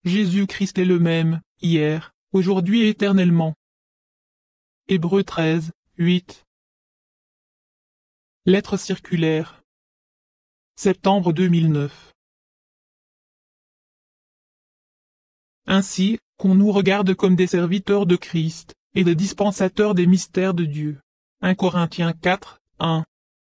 Jésus-Christ est le même, hier, aujourd'hui et éternellement. Hébreux 13, 8. Lettre circulaire. Septembre 2009. Ainsi, qu'on nous regarde comme des serviteurs de Christ, et des dispensateurs des mystères de Dieu. 1 Corinthiens 4, 1.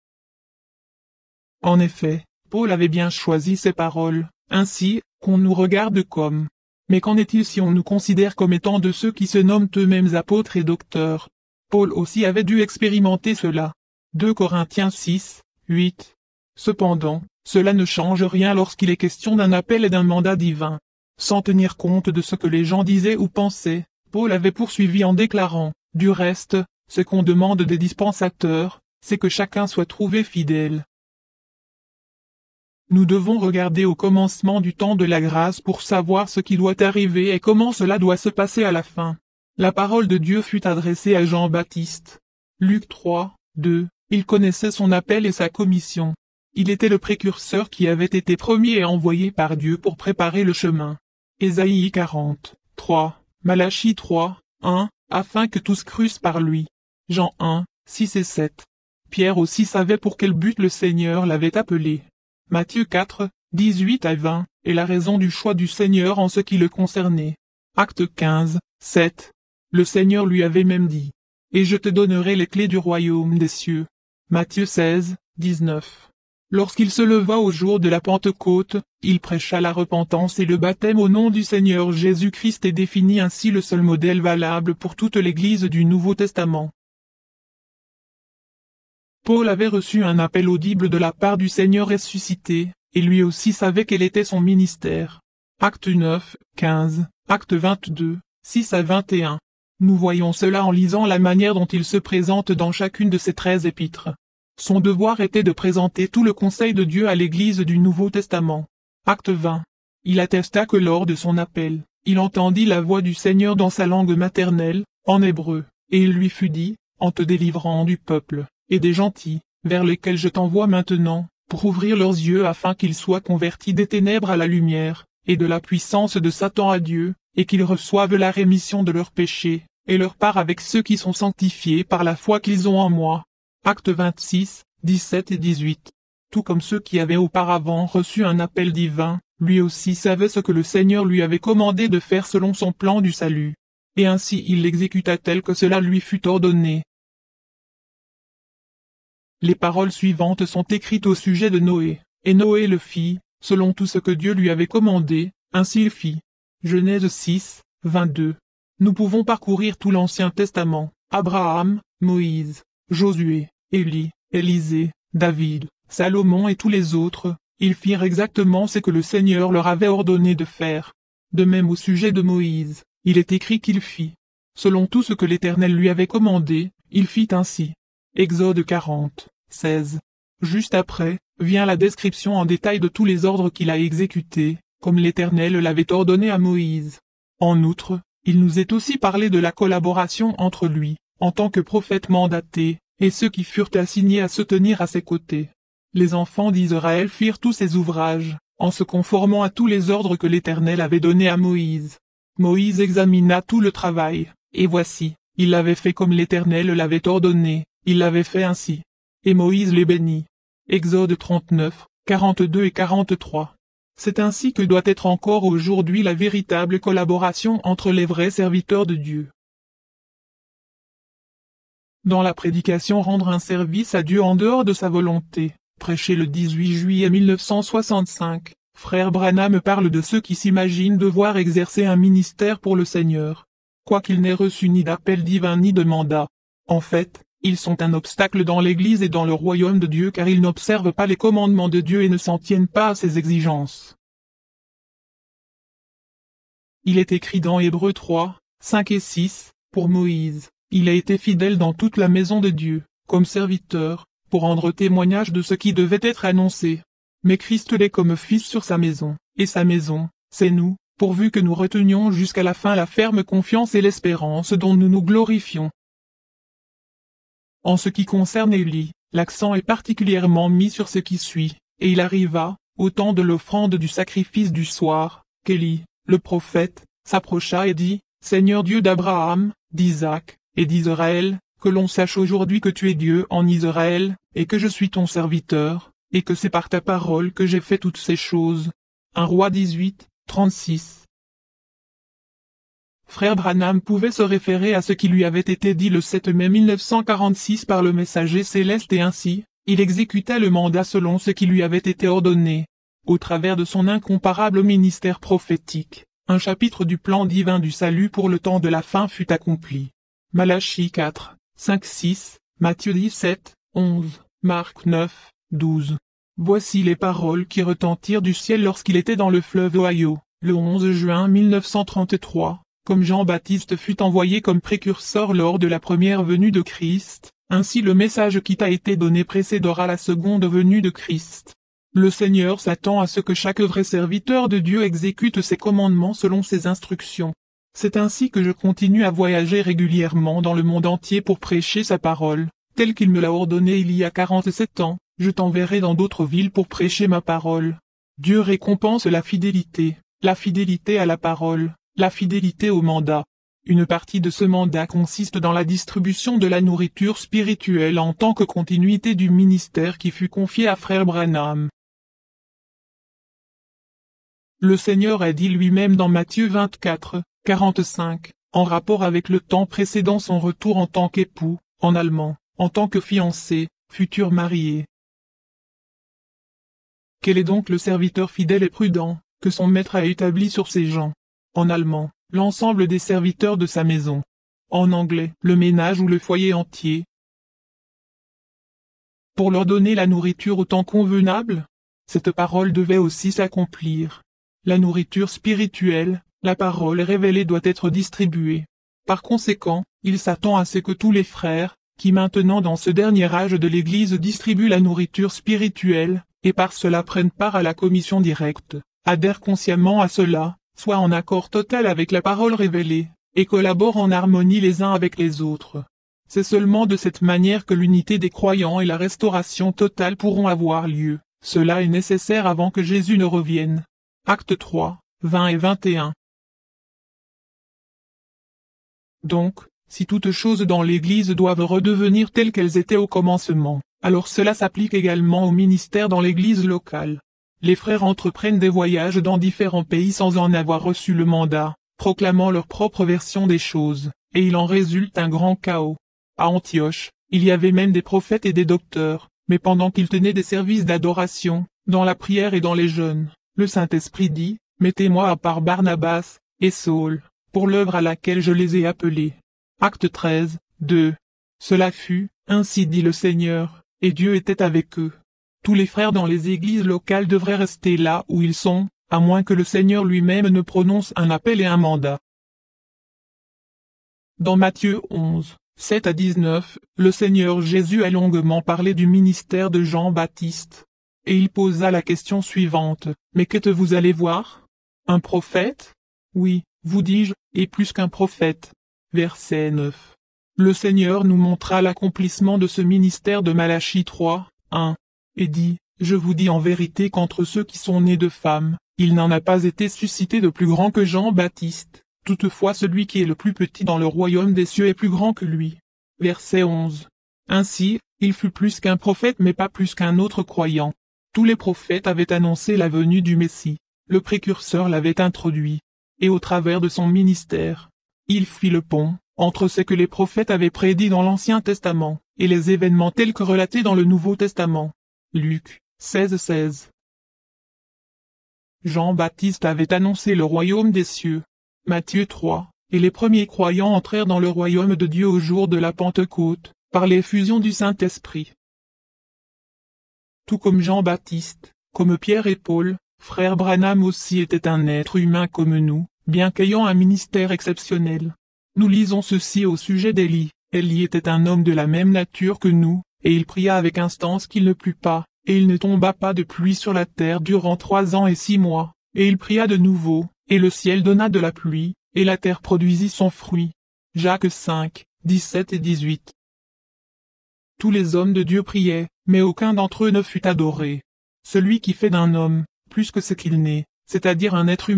En effet, Paul avait bien choisi ces paroles, ainsi, qu'on nous regarde comme. Mais qu'en est-il si on nous considère comme étant de ceux qui se nomment eux-mêmes apôtres et docteurs? Paul aussi avait dû expérimenter cela. 2 Corinthiens 6, 8. Cependant, cela ne change rien lorsqu'il est question d'un appel et d'un mandat divin. Sans tenir compte de ce que les gens disaient ou pensaient, Paul avait poursuivi en déclarant, du reste, ce qu'on demande des dispensateurs, c'est que chacun soit trouvé fidèle. Nous devons regarder au commencement du temps de la grâce pour savoir ce qui doit arriver et comment cela doit se passer à la fin. La parole de Dieu fut adressée à Jean-Baptiste. Luc 3, 2, il connaissait son appel et sa commission. Il était le précurseur qui avait été premier et envoyé par Dieu pour préparer le chemin. Ésaïe 40, 3, Malachie 3, 1, afin que tous crussent par lui. Jean 1, 6 et 7. Pierre aussi savait pour quel but le Seigneur l'avait appelé. Matthieu 4, 18 à 20, est la raison du choix du Seigneur en ce qui le concernait. Acte 15, 7. Le Seigneur lui avait même dit. Et je te donnerai les clés du royaume des cieux. Matthieu 16, 19. Lorsqu'il se leva au jour de la Pentecôte, il prêcha la repentance et le baptême au nom du Seigneur Jésus-Christ et définit ainsi le seul modèle valable pour toute l'Église du Nouveau Testament. Paul avait reçu un appel audible de la part du Seigneur ressuscité, et lui aussi savait quel était son ministère. Acte 9, 15, Acte 22, 6 à 21. Nous voyons cela en lisant la manière dont il se présente dans chacune de ces 13 épîtres. Son devoir était de présenter tout le conseil de Dieu à l'Église du Nouveau Testament. Acte 20. Il attesta que lors de son appel, il entendit la voix du Seigneur dans sa langue maternelle, en hébreu, et il lui fut dit, en te délivrant du peuple, et des gentils, vers lesquels je t'envoie maintenant, pour ouvrir leurs yeux afin qu'ils soient convertis des ténèbres à la lumière, et de la puissance de Satan à Dieu, et qu'ils reçoivent la rémission de leurs péchés, et leur part avec ceux qui sont sanctifiés par la foi qu'ils ont en moi. Acte 26, 17 et 18. Tout comme ceux qui avaient auparavant reçu un appel divin, lui aussi savait ce que le Seigneur lui avait commandé de faire selon son plan du salut. Et ainsi il l'exécuta tel que cela lui fut ordonné. Les paroles suivantes sont écrites au sujet de Noé, et Noé le fit, selon tout ce que Dieu lui avait commandé, ainsi il fit. Genèse 6, 22. Nous pouvons parcourir tout l'Ancien Testament, Abraham, Moïse, Josué, Élie, Élisée, David, Salomon et tous les autres, ils firent exactement ce que le Seigneur leur avait ordonné de faire. De même au sujet de Moïse, il est écrit qu'il fit. Selon tout ce que l'Éternel lui avait commandé, il fit ainsi. Exode 40, 16. Juste après, vient la description en détail de tous les ordres qu'il a exécutés, comme l'Éternel l'avait ordonné à Moïse. En outre, il nous est aussi parlé de la collaboration entre lui, en tant que prophète mandaté, et ceux qui furent assignés à se tenir à ses côtés. Les enfants d'Israël firent tous ces ouvrages, en se conformant à tous les ordres que l'Éternel avait donnés à Moïse. Moïse examina tout le travail, et voici, il l'avait fait comme l'Éternel l'avait ordonné, il l'avait fait ainsi. Et Moïse les bénit. Exode 39, 42 et 43. C'est ainsi que doit être encore aujourd'hui la véritable collaboration entre les vrais serviteurs de Dieu. Dans la prédication rendre un service à Dieu en dehors de sa volonté, prêché le 18 juillet 1965, frère Branham parle de ceux qui s'imaginent devoir exercer un ministère pour le Seigneur, quoiqu'ils n'aient reçu ni d'appel divin ni de mandat. En fait, ils sont un obstacle dans l'Église et dans le royaume de Dieu car ils n'observent pas les commandements de Dieu et ne s'en tiennent pas à ses exigences. Il est écrit dans Hébreux 3, 5 et 6, pour Moïse. Il a été fidèle dans toute la maison de Dieu, comme serviteur, pour rendre témoignage de ce qui devait être annoncé. Mais Christ l'est comme fils sur sa maison, et sa maison, c'est nous, pourvu que nous retenions jusqu'à la fin la ferme confiance et l'espérance dont nous nous glorifions. En ce qui concerne Élie, l'accent est particulièrement mis sur ce qui suit, et il arriva, au temps de l'offrande du sacrifice du soir, qu'Élie, le prophète, s'approcha et dit, Seigneur Dieu d'Abraham, d'Isaac, et d'Israël, que l'on sache aujourd'hui que tu es Dieu en Israël, et que je suis ton serviteur, et que c'est par ta parole que j'ai fait toutes ces choses. 1 Roi 18, 36. Frère Branham pouvait se référer à ce qui lui avait été dit le 7 mai 1946 par le messager céleste et ainsi, il exécuta le mandat selon ce qui lui avait été ordonné. Au travers de son incomparable ministère prophétique, un chapitre du plan divin du salut pour le temps de la fin fut accompli. Malachie 4, 5, 6, Matthieu 17, 11, Marc 9, 12. Voici les paroles qui retentirent du ciel lorsqu'il était dans le fleuve Ohio, le 11 juin 1933. Comme Jean-Baptiste fut envoyé comme précurseur lors de la première venue de Christ, ainsi le message qui t'a été donné précédera la seconde venue de Christ. Le Seigneur s'attend à ce que chaque vrai serviteur de Dieu exécute ses commandements selon ses instructions. C'est ainsi que je continue à voyager régulièrement dans le monde entier pour prêcher sa parole, tel qu'il me l'a ordonné il y a 47 ans, je t'enverrai dans d'autres villes pour prêcher ma parole. Dieu récompense la fidélité à la parole. La fidélité au mandat. Une partie de ce mandat consiste dans la distribution de la nourriture spirituelle en tant que continuité du ministère qui fut confié à Frère Branham. Le Seigneur a dit lui-même dans Matthieu 24, 45, en rapport avec le temps précédant son retour en tant qu'époux, en allemand, en tant que fiancé, futur marié. Quel est donc le serviteur fidèle et prudent, que son maître a établi sur ses gens? En allemand, l'ensemble des serviteurs de sa maison. En anglais, le ménage ou le foyer entier. Pour leur donner la nourriture au temps convenable, cette parole devait aussi s'accomplir. La nourriture spirituelle, la parole révélée doit être distribuée. Par conséquent, il s'attend à ce que tous les frères, qui maintenant dans ce dernier âge de l'Église distribuent la nourriture spirituelle, et par cela prennent part à la commission directe, adhèrent consciemment à cela, soient en accord total avec la parole révélée, et collaborent en harmonie les uns avec les autres. C'est seulement de cette manière que l'unité des croyants et la restauration totale pourront avoir lieu. Cela est nécessaire avant que Jésus ne revienne. Actes 3, 20 et 21. Donc, si toutes choses dans l'Église doivent redevenir telles qu'elles étaient au commencement, alors cela s'applique également au ministère dans l'Église locale. Les frères entreprennent des voyages dans différents pays sans en avoir reçu le mandat, proclamant leur propre version des choses, et il en résulte un grand chaos. À Antioche, il y avait même des prophètes et des docteurs, mais pendant qu'ils tenaient des services d'adoration, dans la prière et dans les jeûnes, le Saint-Esprit dit, « Mettez-moi à part Barnabas et Saul, pour l'œuvre à laquelle je les ai appelés. » Acte 13, 2. Cela fut, ainsi dit le Seigneur, et Dieu était avec eux. Tous les frères dans les églises locales devraient rester là où ils sont, à moins que le Seigneur lui-même ne prononce un appel et un mandat. Dans Matthieu 11, 7 à 19, le Seigneur Jésus a longuement parlé du ministère de Jean-Baptiste. Et il posa la question suivante, « Mais qu'êtes-vous allé voir? Un prophète? Oui, vous dis-je, et plus qu'un prophète. » Verset 9. Le Seigneur nous montra l'accomplissement de ce ministère de Malachie 3, 1. Et dit, « Je vous dis en vérité qu'entre ceux qui sont nés de femmes, il n'en a pas été suscité de plus grand que Jean-Baptiste, toutefois celui qui est le plus petit dans le royaume des cieux est plus grand que lui. » Verset 11. Ainsi, il fut plus qu'un prophète mais pas plus qu'un autre croyant. Tous les prophètes avaient annoncé la venue du Messie, le précurseur l'avait introduit, et au travers de son ministère, il fit le pont, entre ce que les prophètes avaient prédit dans l'Ancien Testament, et les événements tels que relatés dans le Nouveau Testament. Luc 16, 16. Jean-Baptiste avait annoncé le royaume des cieux. Matthieu 3, et les premiers croyants entrèrent dans le royaume de Dieu au jour de la Pentecôte, par l'effusion du Saint-Esprit. Tout comme Jean-Baptiste, comme Pierre et Paul, frère Branham aussi était un être humain comme nous, bien qu'ayant un ministère exceptionnel. Nous lisons ceci au sujet d'Élie. Élie était un homme de la même nature que nous, et il pria avec instance qu'il ne plût pas, et il ne tomba pas de pluie sur la terre durant 3 ans et 6 mois, et il pria de nouveau, et le ciel donna de la pluie, et la terre produisit son fruit. Jacques 5, 17 et 18. Tous les hommes de Dieu priaient, mais aucun d'entre eux ne fut adoré. Celui qui fait d'un homme, plus que ce qu'il n'est, c'est-à-dire un être humain,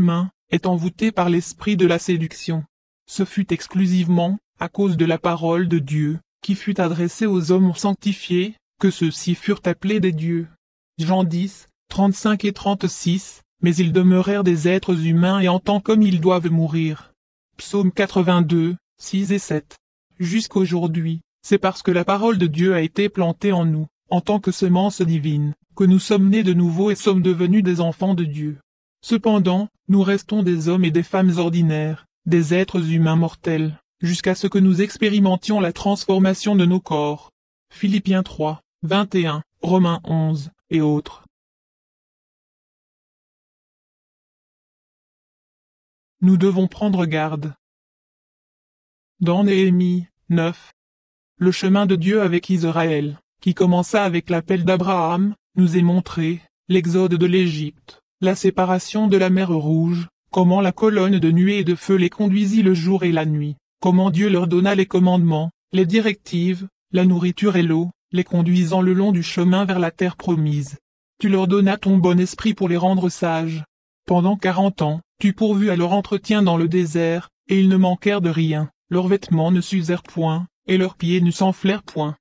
est envoûté par l'esprit de la séduction. Ce fut exclusivement, à cause de la parole de Dieu, qui fut adressée aux hommes sanctifiés, que ceux-ci furent appelés des dieux. Jean 10, 35 et 36, mais ils demeurèrent des êtres humains et en tant comme ils doivent mourir. Psaume 82, 6 et 7. Jusqu'aujourd'hui, c'est parce que la parole de Dieu a été plantée en nous, en tant que semence divine, que nous sommes nés de nouveau et sommes devenus des enfants de Dieu. Cependant, nous restons des hommes et des femmes ordinaires, des êtres humains mortels, jusqu'à ce que nous expérimentions la transformation de nos corps. Philippiens 3, 21, Romains 11, et autres. Nous devons prendre garde. Dans Néhémie 9, le chemin de Dieu avec Israël, qui commença avec l'appel d'Abraham, nous est montré, l'exode de l'Égypte, la séparation de la mer Rouge, comment la colonne de nuée et de feu les conduisit le jour et la nuit, comment Dieu leur donna les commandements, les directives, la nourriture et l'eau, les conduisant le long du chemin vers la terre promise. Tu leur donnas ton bon esprit pour les rendre sages. Pendant 40 ans, tu pourvus à leur entretien dans le désert, et ils ne manquèrent de rien, leurs vêtements ne s'usèrent point, et leurs pieds ne s'enflèrent point.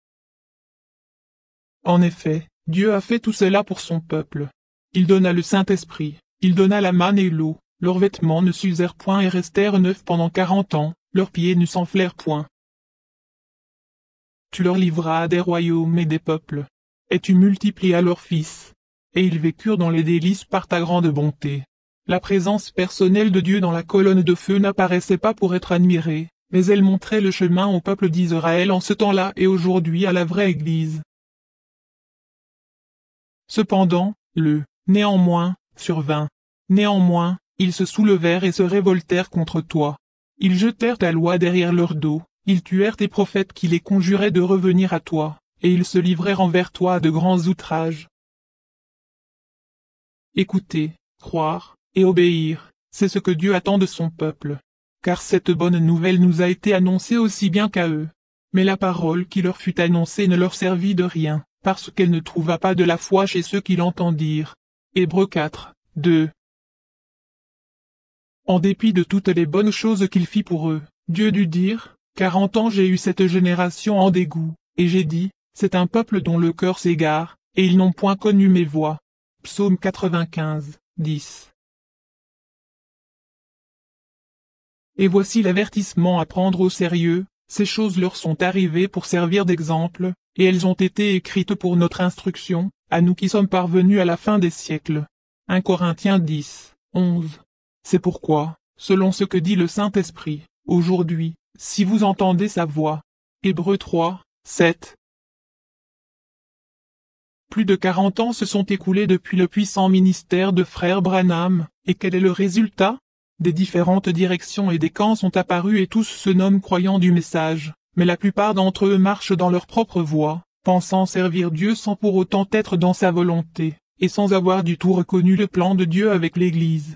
En effet, Dieu a fait tout cela pour son peuple. Il donna le Saint-Esprit, il donna la manne et l'eau, leurs vêtements ne s'usèrent point et restèrent neufs pendant 40 ans, leurs pieds ne s'enflèrent point. Tu leur livras à des royaumes et des peuples, et tu multiplia leurs fils, et ils vécurent dans les délices par ta grande bonté. La présence personnelle de Dieu dans la colonne de feu n'apparaissait pas pour être admirée, mais elle montrait le chemin au peuple d'Israël en ce temps-là et aujourd'hui à la vraie Église. Cependant, néanmoins, survint. Néanmoins, ils se soulevèrent et se révoltèrent contre toi. Ils jetèrent ta loi derrière leur dos, ils tuèrent tes prophètes qui les conjuraient de revenir à toi, et ils se livrèrent envers toi à de grands outrages. Écouter, croire, et obéir, c'est ce que Dieu attend de son peuple. Car cette bonne nouvelle nous a été annoncée aussi bien qu'à eux. Mais la parole qui leur fut annoncée ne leur servit de rien, parce qu'elle ne trouva pas de la foi chez ceux qui l'entendirent. Hébreux 4, 2. En dépit de toutes les bonnes choses qu'il fit pour eux, Dieu dut dire, 40 ans j'ai eu cette génération en dégoût, et j'ai dit, c'est un peuple dont le cœur s'égare, et ils n'ont point connu mes voies. Psaume 95, 10. Et voici l'avertissement à prendre au sérieux, ces choses leur sont arrivées pour servir d'exemple, et elles ont été écrites pour notre instruction, à nous qui sommes parvenus à la fin des siècles. 1 Corinthiens 10, 11. C'est pourquoi, selon ce que dit le Saint-Esprit, aujourd'hui, si vous entendez sa voix. Hébreux 3, 7. Plus de 40 ans se sont écoulés depuis le puissant ministère de frère Branham, et quel est le résultat? Des différentes directions et des camps sont apparus et tous se nomment croyants du message, mais la plupart d'entre eux marchent dans leur propre voie, pensant servir Dieu sans pour autant être dans sa volonté, et sans avoir du tout reconnu le plan de Dieu avec l'Église.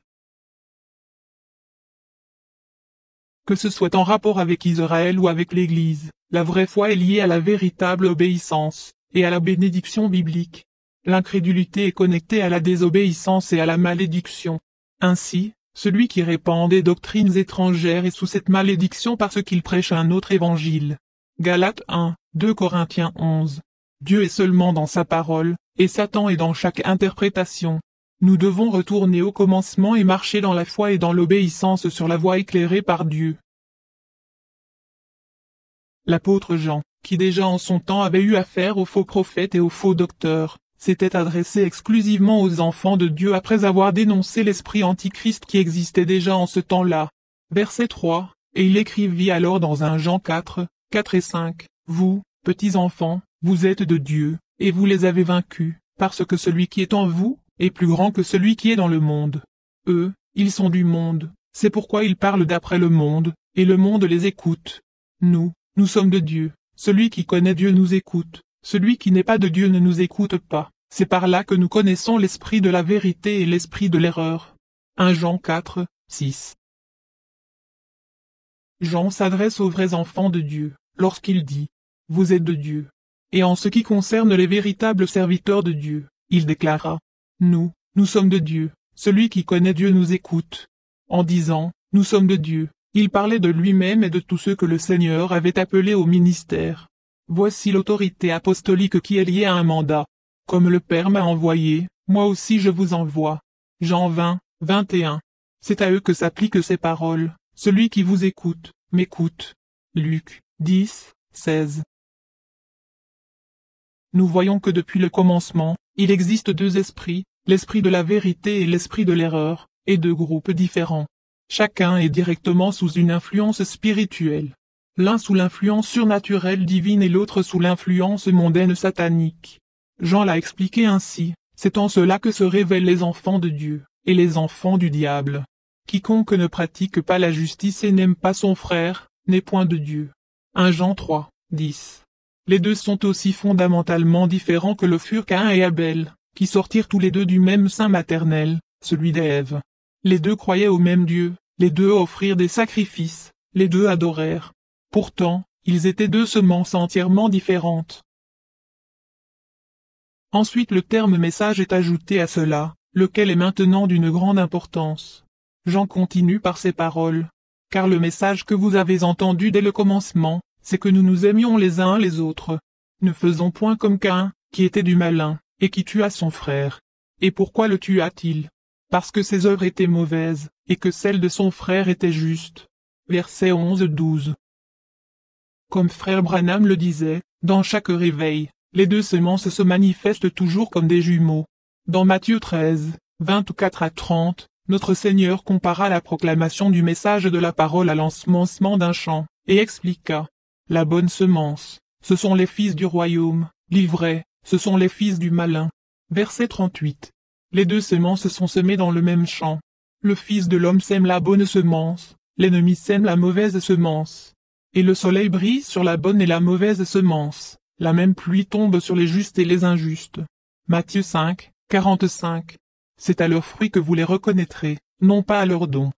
Que ce soit en rapport avec Israël ou avec l'Église, la vraie foi est liée à la véritable obéissance, et à la bénédiction biblique. L'incrédulité est connectée à la désobéissance et à la malédiction. Ainsi, celui qui répand des doctrines étrangères est sous cette malédiction parce qu'il prêche un autre évangile. Galates 1, 2 Corinthiens 11. Dieu est seulement dans sa parole, et Satan est dans chaque interprétation. Nous devons retourner au commencement et marcher dans la foi et dans l'obéissance sur la voie éclairée par Dieu. L'apôtre Jean, qui déjà en son temps avait eu affaire aux faux prophètes et aux faux docteurs, s'était adressé exclusivement aux enfants de Dieu après avoir dénoncé l'esprit antichrist qui existait déjà en ce temps-là. Verset 3, et il écrivit alors dans 1 Jean 4, 4 et 5, « Vous, petits enfants, vous êtes de Dieu, et vous les avez vaincus, parce que celui qui est en vous, est plus grand que celui qui est dans le monde. Eux, ils sont du monde, c'est pourquoi ils parlent d'après le monde, et le monde les écoute. Nous sommes de Dieu, celui qui connaît Dieu nous écoute, celui qui n'est pas de Dieu ne nous écoute pas. C'est par là que nous connaissons l'esprit de la vérité et l'esprit de l'erreur. 1 Jean 4, 6. Jean s'adresse aux vrais enfants de Dieu, lorsqu'il dit « Vous êtes de Dieu ». Et en ce qui concerne les véritables serviteurs de Dieu, il déclara « Nous sommes de Dieu, celui qui connaît Dieu nous écoute, En disant, nous sommes de Dieu, il parlait de lui-même et de tous ceux que le Seigneur avait appelés au ministère. Voici l'autorité apostolique qui est liée à un mandat. Comme le Père m'a envoyé, moi aussi je vous envoie. Jean 20, 21. C'est à eux que s'appliquent ces paroles. Celui qui vous écoute, m'écoute. Luc 10, 16. Nous voyons que depuis le commencement, il existe deux esprits, l'esprit de la vérité et l'esprit de l'erreur, et deux groupes différents. Chacun est directement sous une influence spirituelle. L'un sous l'influence surnaturelle divine et l'autre sous l'influence mondaine satanique. Jean l'a expliqué ainsi, c'est en cela que se révèlent les enfants de Dieu, et les enfants du diable. Quiconque ne pratique pas la justice et n'aime pas son frère, n'est point de Dieu. 1 Jean 3, 10. Les deux sont aussi fondamentalement différents que le furent Caïn et Abel, qui sortirent tous les deux du même sein maternel, celui d'Ève. Les deux croyaient au même Dieu, les deux offrirent des sacrifices, les deux adorèrent. Pourtant, ils étaient deux semences entièrement différentes. Ensuite le terme message est ajouté à cela, lequel est maintenant d'une grande importance. Jean continue par ces paroles. Car le message que vous avez entendu dès le commencement, c'est que nous nous aimions les uns les autres. Ne faisons point comme Caïn, qui était du malin, et qui tua son frère. Et pourquoi le tua-t-il? Parce que ses œuvres étaient mauvaises, et que celles de son frère étaient justes. Verset 11-12. Comme frère Branham le disait, dans chaque réveil, les deux semences se manifestent toujours comme des jumeaux. Dans Matthieu 13, 24-30, notre Seigneur compara la proclamation du message de la parole à l'ensemencement d'un champ, et expliqua. La bonne semence, ce sont les fils du royaume, l'ivraie, ce sont les fils du malin. Verset 38. Les deux semences sont semées dans le même champ. Le Fils de l'homme sème la bonne semence, l'ennemi sème la mauvaise semence. Et le soleil brille sur la bonne et la mauvaise semence, la même pluie tombe sur les justes et les injustes. Matthieu 5, 45. C'est à leurs fruits que vous les reconnaîtrez, non pas à leurs dons.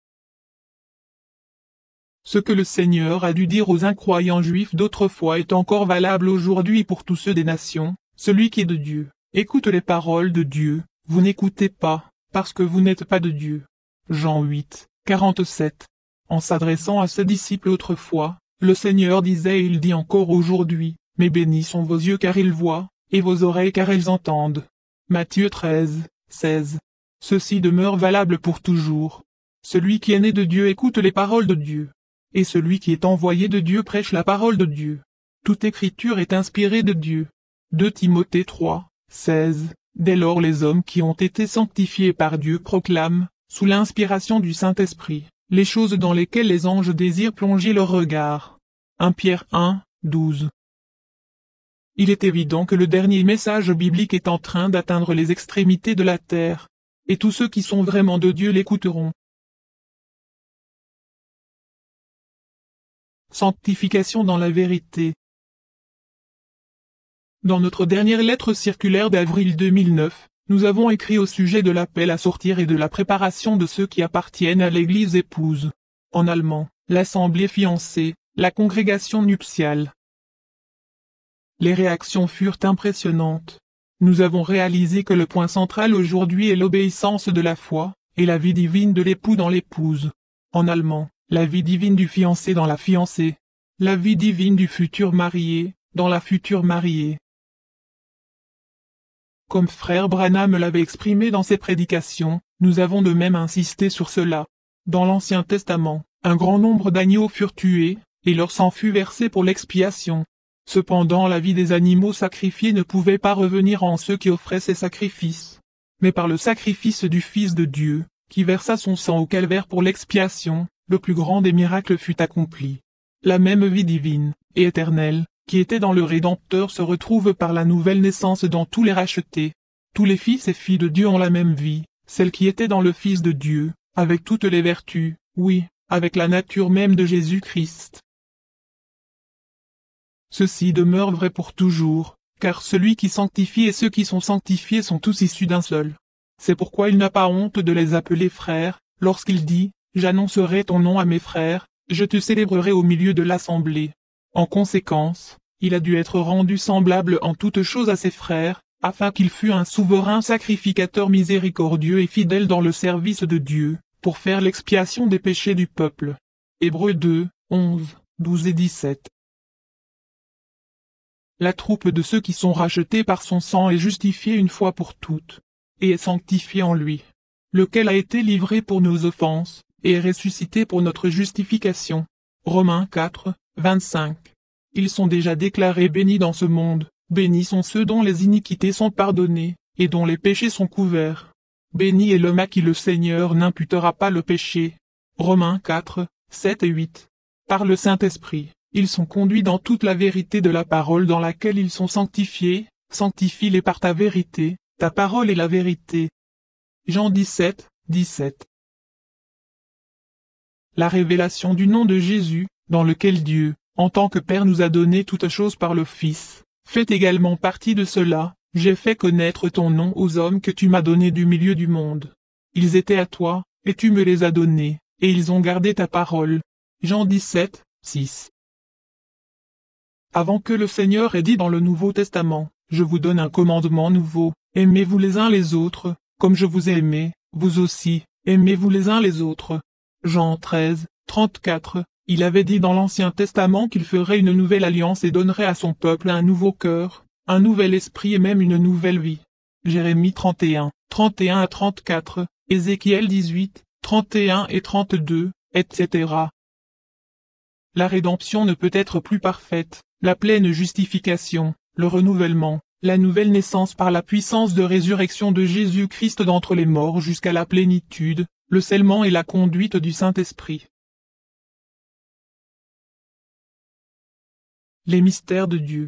Ce que le Seigneur a dû dire aux incroyants juifs d'autrefois est encore valable aujourd'hui pour tous ceux des nations, celui qui est de Dieu, écoute les paroles de Dieu, vous n'écoutez pas, parce que vous n'êtes pas de Dieu. Jean 8, 47. En s'adressant à ses disciples autrefois, le Seigneur disait et il dit encore aujourd'hui, mais bénis sont vos yeux car ils voient, et vos oreilles car elles entendent. Matthieu 13, 16. Ceci demeure valable pour toujours. Celui qui est né de Dieu écoute les paroles de Dieu. Et celui qui est envoyé de Dieu prêche la parole de Dieu. Toute écriture est inspirée de Dieu. 2 Timothée 3, 16. Dès lors les hommes qui ont été sanctifiés par Dieu proclament, sous l'inspiration du Saint-Esprit, les choses dans lesquelles les anges désirent plonger leur regard. 1 Pierre 1, 12. Il est évident que le dernier message biblique est en train d'atteindre les extrémités de la terre, et tous ceux qui sont vraiment de Dieu l'écouteront. Sanctification dans la vérité. Dans notre dernière lettre circulaire d'avril 2009, nous avons écrit au sujet de l'appel à sortir et de la préparation de ceux qui appartiennent à l'Église épouse. En allemand, l'assemblée fiancée, la congrégation nuptiale. Les réactions furent impressionnantes. Nous avons réalisé que le point central aujourd'hui est l'obéissance de la foi, et la vie divine de l'époux dans l'épouse. En allemand, la vie divine du fiancé dans la fiancée. La vie divine du futur marié, dans la future mariée. Comme frère Branham l'avait exprimé dans ses prédications, nous avons de même insisté sur cela. Dans l'Ancien Testament, un grand nombre d'agneaux furent tués, et leur sang fut versé pour l'expiation. Cependant la vie des animaux sacrifiés ne pouvait pas revenir en ceux qui offraient ces sacrifices. Mais par le sacrifice du Fils de Dieu, qui versa son sang au calvaire pour l'expiation, le plus grand des miracles fut accompli. La même vie divine, et éternelle, qui était dans le Rédempteur se retrouve par la nouvelle naissance dans tous les rachetés. Tous les fils et filles de Dieu ont la même vie, celle qui était dans le Fils de Dieu, avec toutes les vertus, oui, avec la nature même de Jésus-Christ. Ceci demeure vrai pour toujours, car celui qui sanctifie et ceux qui sont sanctifiés sont tous issus d'un seul. C'est pourquoi il n'a pas honte de les appeler frères, lorsqu'il dit, « J'annoncerai ton nom à mes frères, je te célébrerai au milieu de l'assemblée. » En conséquence, il a dû être rendu semblable en toutes choses à ses frères, afin qu'il fût un souverain sacrificateur miséricordieux et fidèle dans le service de Dieu, pour faire l'expiation des péchés du peuple. Hébreux 2, 11, 12 et 17. La troupe de ceux qui sont rachetés par son sang est justifiée une fois pour toutes, et est sanctifiée en lui, lequel a été livré pour nos offenses, et est ressuscité pour notre justification. Romains 4, 25. Ils sont déjà déclarés bénis dans ce monde, bénis sont ceux dont les iniquités sont pardonnées, et dont les péchés sont couverts. Béni est l'homme à qui le Seigneur n'imputera pas le péché. Romains 4, 7 et 8. Par le Saint-Esprit, ils sont conduits dans toute la vérité de la parole dans laquelle ils sont sanctifiés, sanctifie-les par ta vérité, ta parole est la vérité. Jean 17, 17. La révélation du nom de Jésus, dans lequel Dieu, en tant que Père nous a donné toutes choses par le Fils, fait également partie de cela. J'ai fait connaître ton nom aux hommes que tu m'as donnés du milieu du monde. Ils étaient à toi, et tu me les as donnés, et ils ont gardé ta parole. Jean 17, 6. Avant que le Seigneur ait dit dans le Nouveau Testament, je vous donne un commandement nouveau, aimez-vous les uns les autres, comme je vous ai aimé, vous aussi, aimez-vous les uns les autres. Jean 13, 34, il avait dit dans l'Ancien Testament qu'il ferait une nouvelle alliance et donnerait à son peuple un nouveau cœur, un nouvel esprit et même une nouvelle vie. Jérémie 31, 31 à 34, Ézéchiel 18, 31 et 32, etc. La rédemption ne peut être plus parfaite, la pleine justification, le renouvellement, la nouvelle naissance par la puissance de résurrection de Jésus-Christ d'entre les morts jusqu'à la plénitude, le scellement et la conduite du Saint-Esprit. Les mystères de Dieu.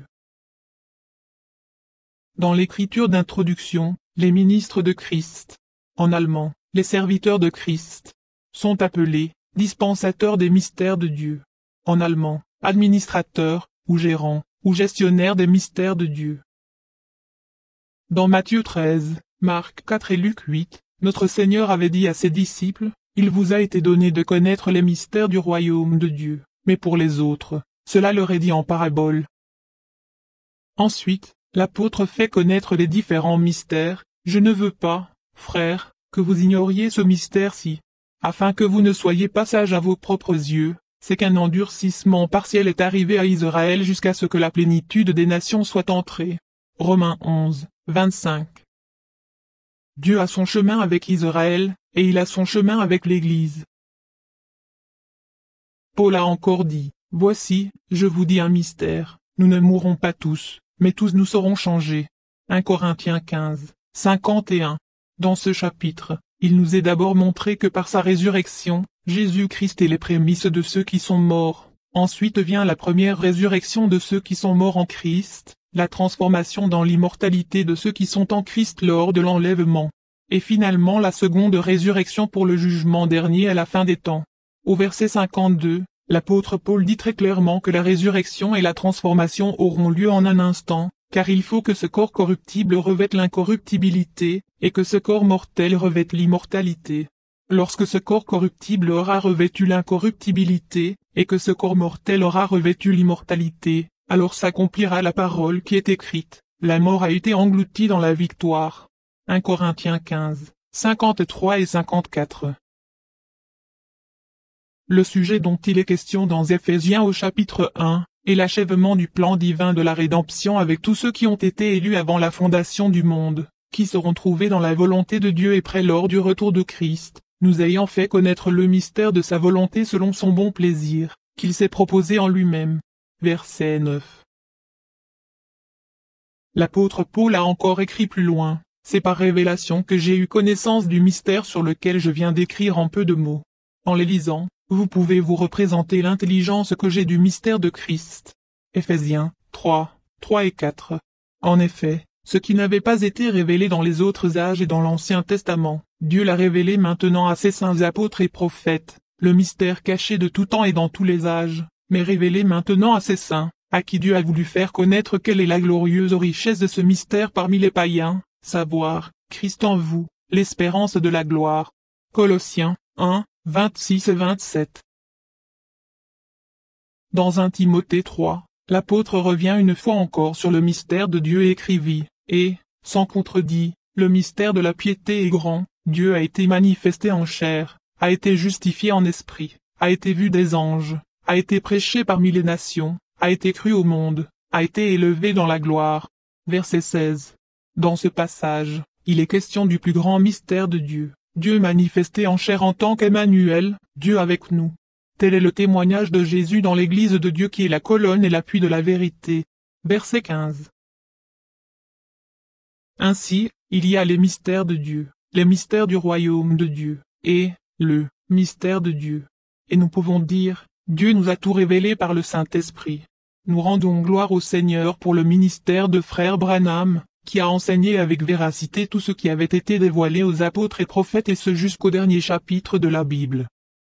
Dans l'écriture d'introduction, les ministres de Christ, en allemand, les serviteurs de Christ, sont appelés dispensateurs des mystères de Dieu. En allemand, administrateurs, ou gérants, ou gestionnaires des mystères de Dieu. Dans Matthieu 13, Marc 4 et Luc 8, notre Seigneur avait dit à ses disciples, « Il vous a été donné de connaître les mystères du royaume de Dieu, mais pour les autres, cela leur est dit en parabole. » Ensuite, l'apôtre fait connaître les différents mystères. « Je ne veux pas, frères, que vous ignoriez ce mystère-ci, afin que vous ne soyez pas sages à vos propres yeux, c'est qu'un endurcissement partiel est arrivé à Israël jusqu'à ce que la plénitude des nations soit entrée. » Romains 11, 25. Dieu a son chemin avec Israël, et il a son chemin avec l'Église. Paul a encore dit, « Voici, je vous dis un mystère, nous ne mourrons pas tous, mais tous nous serons changés. » 1 Corinthiens 15, 51. Dans ce chapitre, il nous est d'abord montré que par sa résurrection, Jésus-Christ est les prémices de ceux qui sont morts. Ensuite vient la première résurrection de ceux qui sont morts en Christ, la transformation dans l'immortalité de ceux qui sont en Christ lors de l'enlèvement. Et finalement la seconde résurrection pour le jugement dernier à la fin des temps. Au verset 52, l'apôtre Paul dit très clairement que la résurrection et la transformation auront lieu en un instant, car il faut que ce corps corruptible revête l'incorruptibilité, et que ce corps mortel revête l'immortalité. Lorsque ce corps corruptible aura revêtu l'incorruptibilité, et que ce corps mortel aura revêtu l'immortalité, alors s'accomplira la parole qui est écrite, la mort a été engloutie dans la victoire. 1 Corinthiens 15, 53 et 54. Le sujet dont il est question dans Éphésiens au chapitre 1, est l'achèvement du plan divin de la rédemption avec tous ceux qui ont été élus avant la fondation du monde, qui seront trouvés dans la volonté de Dieu et prêts lors du retour de Christ, nous ayant fait connaître le mystère de sa volonté selon son bon plaisir, qu'il s'est proposé en lui-même. Verset 9. L'apôtre Paul a encore écrit plus loin, « C'est par révélation que j'ai eu connaissance du mystère sur lequel je viens d'écrire en peu de mots. » En les lisant, vous pouvez vous représenter l'intelligence que j'ai du mystère de Christ. Éphésiens 3, 3 et 4. En effet, ce qui n'avait pas été révélé dans les autres âges et dans l'Ancien Testament, Dieu l'a révélé maintenant à ses saints apôtres et prophètes, le mystère caché de tout temps et dans tous les âges, mais révélé maintenant à ses saints, à qui Dieu a voulu faire connaître quelle est la glorieuse richesse de ce mystère parmi les païens, savoir, Christ en vous, l'espérance de la gloire. Colossiens 1, 26 et 27. Dans 1 Timothée 3, l'apôtre revient une fois encore sur le mystère de Dieu et écrivit, et, sans contredit, le mystère de la piété est grand, Dieu a été manifesté en chair, a été justifié en esprit, a été vu des anges, a été prêché parmi les nations, a été cru au monde, a été élevé dans la gloire. Verset 16. Dans ce passage, il est question du plus grand mystère de Dieu, Dieu manifesté en chair en tant qu'Emmanuel, Dieu avec nous. Tel est le témoignage de Jésus dans l'Église de Dieu qui est la colonne et l'appui de la vérité. Verset 15. Ainsi, il y a les mystères de Dieu, les mystères du royaume de Dieu, et le mystère de Dieu. Et nous pouvons dire, Dieu nous a tout révélé par le Saint-Esprit. Nous rendons gloire au Seigneur pour le ministère de frère Branham, qui a enseigné avec véracité tout ce qui avait été dévoilé aux apôtres et prophètes et ce jusqu'au dernier chapitre de la Bible.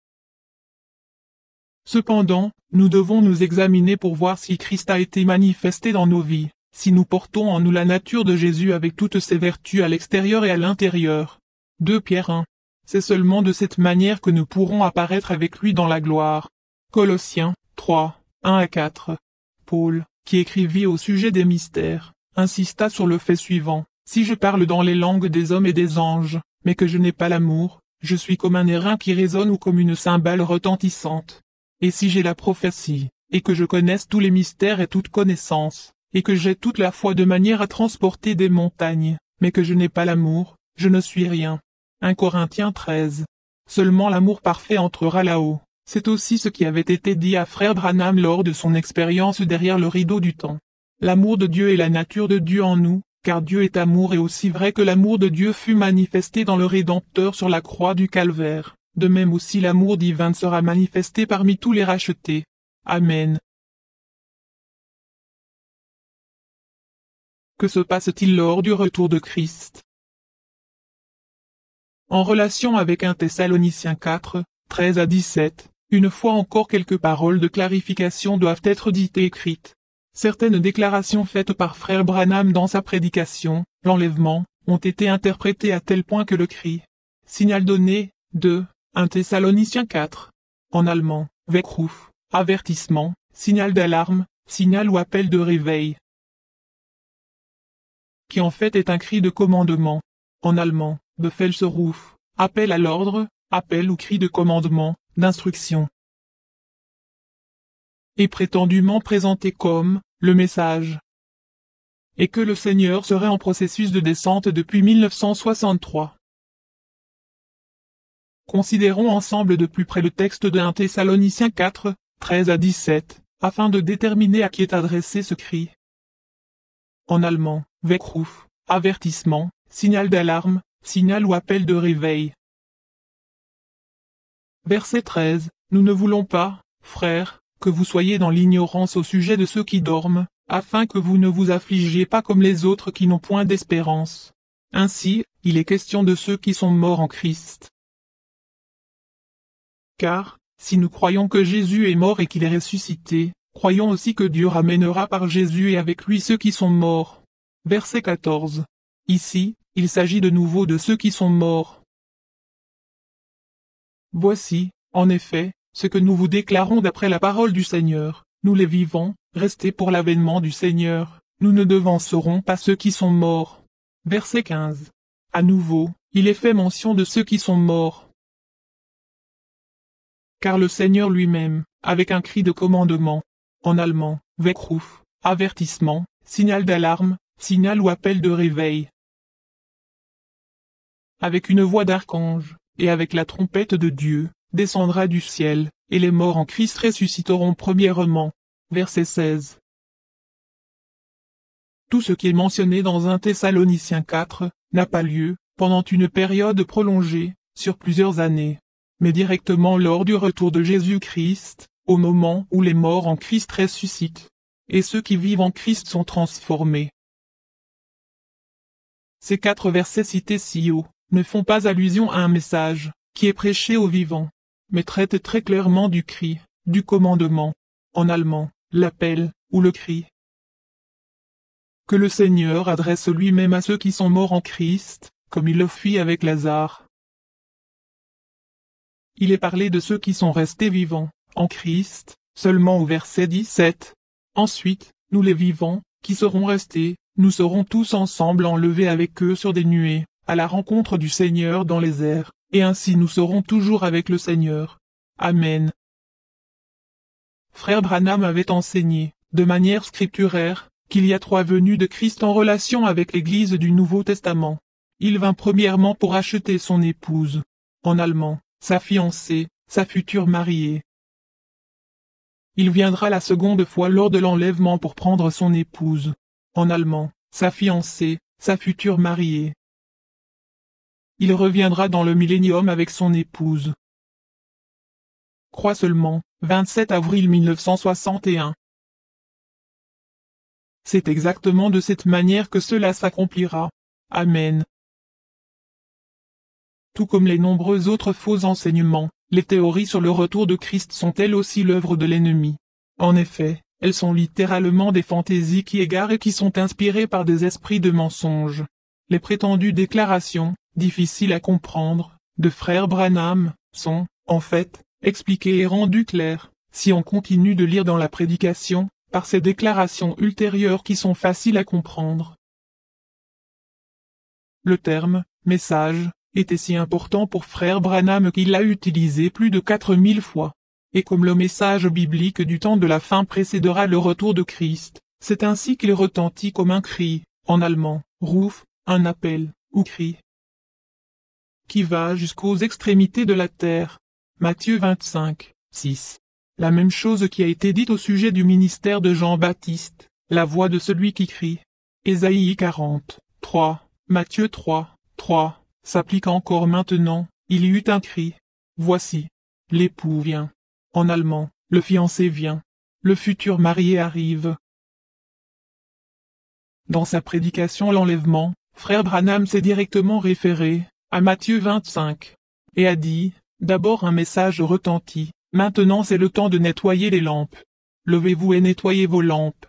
Cependant, nous devons nous examiner pour voir si Christ a été manifesté dans nos vies, si nous portons en nous la nature de Jésus avec toutes ses vertus à l'extérieur et à l'intérieur. 2 Pierre 1. C'est seulement de cette manière que nous pourrons apparaître avec lui dans la gloire. Colossiens 3, 1 à 4. Paul, qui écrivit au sujet des mystères, insista sur le fait suivant. Si je parle dans les langues des hommes et des anges, mais que je n'ai pas l'amour, je suis comme un airain qui résonne ou comme une cymbale retentissante. Et si j'ai la prophétie, et que je connaisse tous les mystères et toute connaissance, et que j'ai toute la foi de manière à transporter des montagnes, mais que je n'ai pas l'amour, je ne suis rien. 1 Corinthiens 13. Seulement l'amour parfait entrera là-haut. C'est aussi ce qui avait été dit à frère Branham lors de son expérience derrière le rideau du temps. L'amour de Dieu est la nature de Dieu en nous, car Dieu est amour et aussi vrai que l'amour de Dieu fut manifesté dans le Rédempteur sur la croix du Calvaire, de même aussi l'amour divin sera manifesté parmi tous les rachetés. Amen. Que se passe-t-il lors du retour de Christ? En relation avec 1 Thessaloniciens 4, 13 à 17, une fois encore quelques paroles de clarification doivent être dites et écrites. Certaines déclarations faites par frère Branham dans sa prédication, l'enlèvement, ont été interprétées à tel point que le cri « Signal donné » de 1 Thessaloniciens 4, en allemand, Weckruf, avertissement, signal d'alarme, signal ou appel de réveil, qui en fait est un cri de commandement, en allemand, Befehlsruf, appel à l'ordre, appel ou cri de commandement, d'instruction, est prétendument présenté comme le message, et que le Seigneur serait en processus de descente depuis 1963. Considérons ensemble de plus près le texte de 1 Thessaloniciens 4, 13 à 17, afin de déterminer à qui est adressé ce cri. En allemand, Weckruf, avertissement, signal d'alarme, signal ou appel de réveil. Verset 13, nous ne voulons pas, frères, que vous soyez dans l'ignorance au sujet de ceux qui dorment, afin que vous ne vous affligiez pas comme les autres qui n'ont point d'espérance. Ainsi, il est question de ceux qui sont morts en Christ. Car, si nous croyons que Jésus est mort et qu'il est ressuscité, croyons aussi que Dieu ramènera par Jésus et avec lui ceux qui sont morts. Verset 14. Ici, il s'agit de nouveau de ceux qui sont morts. Voici, en effet, ce que nous vous déclarons d'après la parole du Seigneur, nous les vivants, restés pour l'avènement du Seigneur, nous ne devancerons pas ceux qui sont morts. Verset 15. À nouveau, il est fait mention de ceux qui sont morts. Car le Seigneur lui-même, avec un cri de commandement, en allemand, Weckruf, avertissement, signal d'alarme, signal ou appel de réveil, avec une voix d'archange, et avec la trompette de Dieu, descendra du ciel, et les morts en Christ ressusciteront premièrement. Verset 16. Tout ce qui est mentionné dans 1 Thessaloniciens 4, n'a pas lieu, pendant une période prolongée, sur plusieurs années, mais directement lors du retour de Jésus-Christ, au moment où les morts en Christ ressuscitent, et ceux qui vivent en Christ sont transformés. Ces 4 versets cités ci haut ne font pas allusion à un message, qui est prêché aux vivants, mais traitent très clairement du cri, du commandement, en allemand, l'appel, ou le cri, que le Seigneur adresse lui-même à ceux qui sont morts en Christ, comme il le fit avec Lazare. Il est parlé de ceux qui sont restés vivants, en Christ, seulement au verset 17. Ensuite, nous les vivants, qui serons restés, nous serons tous ensemble enlevés avec eux sur des nuées, à la rencontre du Seigneur dans les airs, et ainsi nous serons toujours avec le Seigneur. Amen. Frère Branham avait enseigné, de manière scripturaire, qu'il y a 3 venues de Christ en relation avec l'Église du Nouveau Testament. Il vint premièrement pour acheter son épouse. En allemand, sa fiancée, sa future mariée. Il viendra la seconde fois lors de l'enlèvement pour prendre son épouse. En allemand, sa fiancée, sa future mariée. Il reviendra dans le millénium avec son épouse. Crois seulement, 27 avril 1961. C'est exactement de cette manière que cela s'accomplira. Amen. Tout comme les nombreux autres faux enseignements, les théories sur le retour de Christ sont elles aussi l'œuvre de l'ennemi. En effet, elles sont littéralement des fantaisies qui égarent et qui sont inspirées par des esprits de mensonges. Les prétendues déclarations, difficiles à comprendre, de frère Branham, sont, en fait, expliquées et rendues claires, si on continue de lire dans la prédication, par ces déclarations ultérieures qui sont faciles à comprendre. Le terme « message » était si important pour frère Branham qu'il l'a utilisé plus de 4000 fois. Et comme le message biblique du temps de la fin précédera le retour de Christ, c'est ainsi qu'il retentit comme un cri, en allemand, Ruf, un appel, ou cri, qui va jusqu'aux extrémités de la terre. Matthieu 25, 6. La même chose qui a été dite au sujet du ministère de Jean-Baptiste, la voix de celui qui crie. Ésaïe 40, 3, Matthieu 3, 3. S'applique encore maintenant, il y eut un cri. Voici. L'époux vient. En allemand, le fiancé vient. Le futur marié arrive. Dans sa prédication l'enlèvement, frère Branham s'est directement référé à Matthieu 25 et a dit, d'abord un message retentit, maintenant c'est le temps de nettoyer les lampes. Levez-vous et nettoyez vos lampes.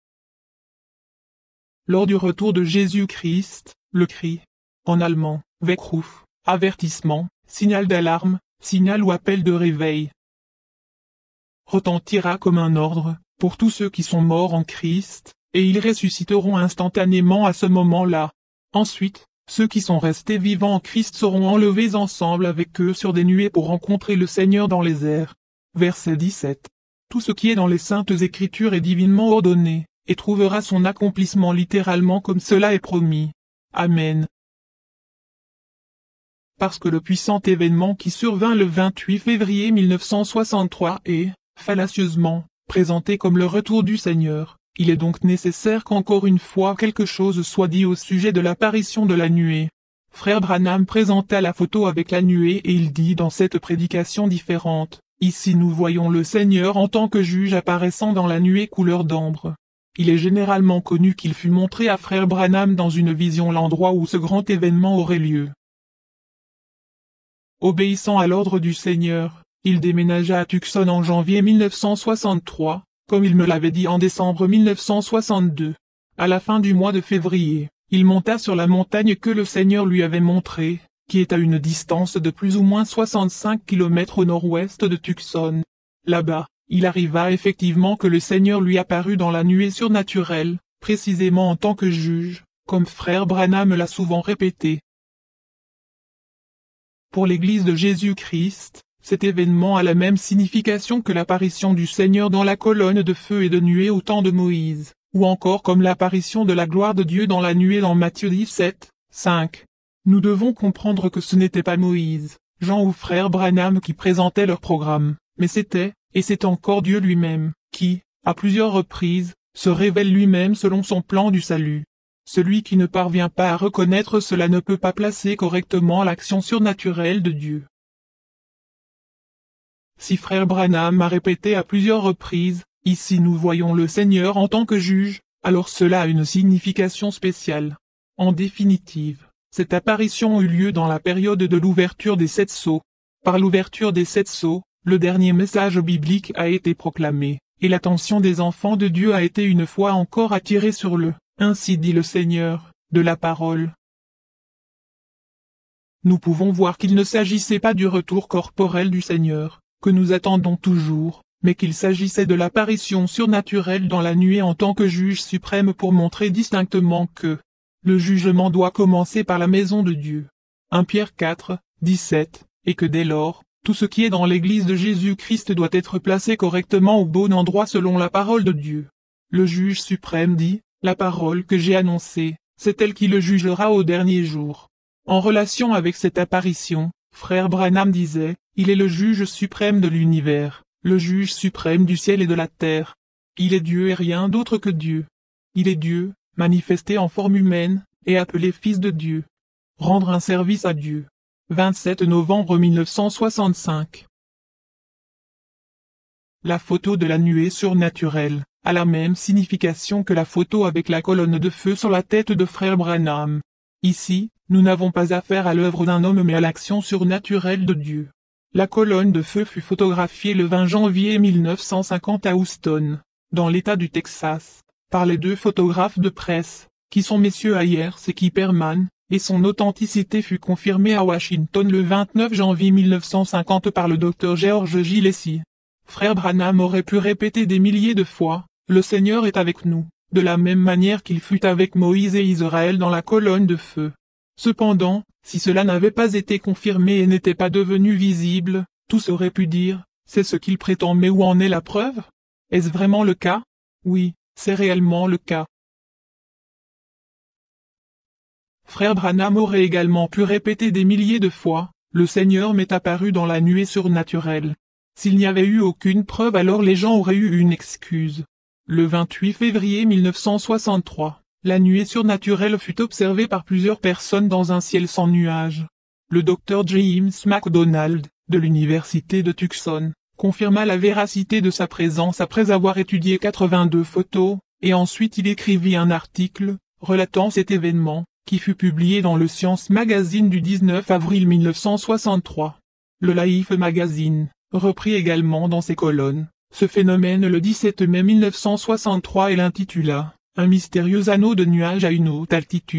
Lors du retour de Jésus-Christ, le cri, en allemand, Weckruf, avertissement, signal d'alarme, signal ou appel de réveil, retentira comme un ordre, pour tous ceux qui sont morts en Christ, et ils ressusciteront instantanément à ce moment-là. Ensuite, ceux qui sont restés vivants en Christ seront enlevés ensemble avec eux sur des nuées pour rencontrer le Seigneur dans les airs. Verset 17. Tout ce qui est dans les saintes écritures est divinement ordonné, et trouvera son accomplissement littéralement comme cela est promis. Amen. Parce que le puissant événement qui survint le 28 février 1963 est, fallacieusement, présenté comme le retour du Seigneur, il est donc nécessaire qu'encore une fois quelque chose soit dit au sujet de l'apparition de la nuée. Frère Branham présenta la photo avec la nuée et il dit dans cette prédication différente, « Ici nous voyons le Seigneur en tant que juge apparaissant dans la nuée couleur d'ambre. » Il est généralement connu qu'il fut montré à frère Branham dans une vision l'endroit où ce grand événement aurait lieu. Obéissant à l'ordre du Seigneur, il déménagea à Tucson en janvier 1963, comme il me l'avait dit en décembre 1962. À la fin du mois de février, il monta sur la montagne que le Seigneur lui avait montrée, qui est à une distance de plus ou moins 65 km au nord-ouest de Tucson. Là-bas, il arriva effectivement que le Seigneur lui apparut dans la nuée surnaturelle, précisément en tant que juge, comme frère Branham l'a souvent répété. Pour l'Église de Jésus-Christ, cet événement a la même signification que l'apparition du Seigneur dans la colonne de feu et de nuée au temps de Moïse, ou encore comme l'apparition de la gloire de Dieu dans la nuée dans Matthieu 17, 5. Nous devons comprendre que ce n'était pas Moïse, Jean ou frère Branham qui présentaient leur programme, mais c'était, et c'est encore Dieu lui-même, qui, à plusieurs reprises, se révèle lui-même selon son plan du salut. Celui qui ne parvient pas à reconnaître cela ne peut pas placer correctement l'action surnaturelle de Dieu. Si frère Branham a répété à plusieurs reprises, « Ici nous voyons le Seigneur en tant que juge », alors cela a une signification spéciale. En définitive, cette apparition eut lieu dans la période de l'ouverture des 7 sceaux. Par l'ouverture des 7 sceaux, le dernier message biblique a été proclamé, et l'attention des enfants de Dieu a été une fois encore attirée sur le « Ainsi dit le Seigneur » de la parole. Nous pouvons voir qu'il ne s'agissait pas du retour corporel du Seigneur, que nous attendons toujours, mais qu'il s'agissait de l'apparition surnaturelle dans la nuée en tant que juge suprême pour montrer distinctement que le jugement doit commencer par la maison de Dieu. 1 Pierre 4, 17, et que dès lors, tout ce qui est dans l'Église de Jésus-Christ doit être placé correctement au bon endroit selon la parole de Dieu. Le juge suprême dit, la parole que j'ai annoncée, c'est elle qui le jugera au dernier jour. En relation avec cette apparition, frère Branham disait, il est le juge suprême de l'univers, le juge suprême du ciel et de la terre. Il est Dieu et rien d'autre que Dieu. Il est Dieu, manifesté en forme humaine, et appelé Fils de Dieu. Rendre un service à Dieu. 27 novembre 1965. La photo de la nuée surnaturelle a la même signification que la photo avec la colonne de feu sur la tête de frère Branham. Ici, nous n'avons pas affaire à l'œuvre d'un homme mais à l'action surnaturelle de Dieu. La colonne de feu fut photographiée le 20 janvier 1950 à Houston, dans l'État du Texas, par les deux photographes de presse, qui sont messieurs Ayers et Kipperman, et son authenticité fut confirmée à Washington le 29 janvier 1950 par le Dr George Gillespie. Frère Branham aurait pu répéter des milliers de fois, « Le Seigneur est avec nous », de la même manière qu'il fut avec Moïse et Israël dans la colonne de feu. Cependant, si cela n'avait pas été confirmé et n'était pas devenu visible, tous auraient pu dire, c'est ce qu'il prétend mais où en est la preuve? Est-ce vraiment le cas? Oui, c'est réellement le cas. Frère Branham aurait également pu répéter des milliers de fois, le Seigneur m'est apparu dans la nuée surnaturelle. S'il n'y avait eu aucune preuve alors les gens auraient eu une excuse. Le 28 février 1963, la nuée surnaturelle fut observée par plusieurs personnes dans un ciel sans nuages. Le Dr James MacDonald, de l'université de Tucson, confirma la véracité de sa présence après avoir étudié 82 photos, et ensuite il écrivit un article, relatant cet événement, qui fut publié dans le Science Magazine du 19 avril 1963. Le Life Magazine reprit également dans ses colonnes ce phénomène le 17 mai 1963 et l'intitula « Un mystérieux anneau de nuages à une haute altitude ».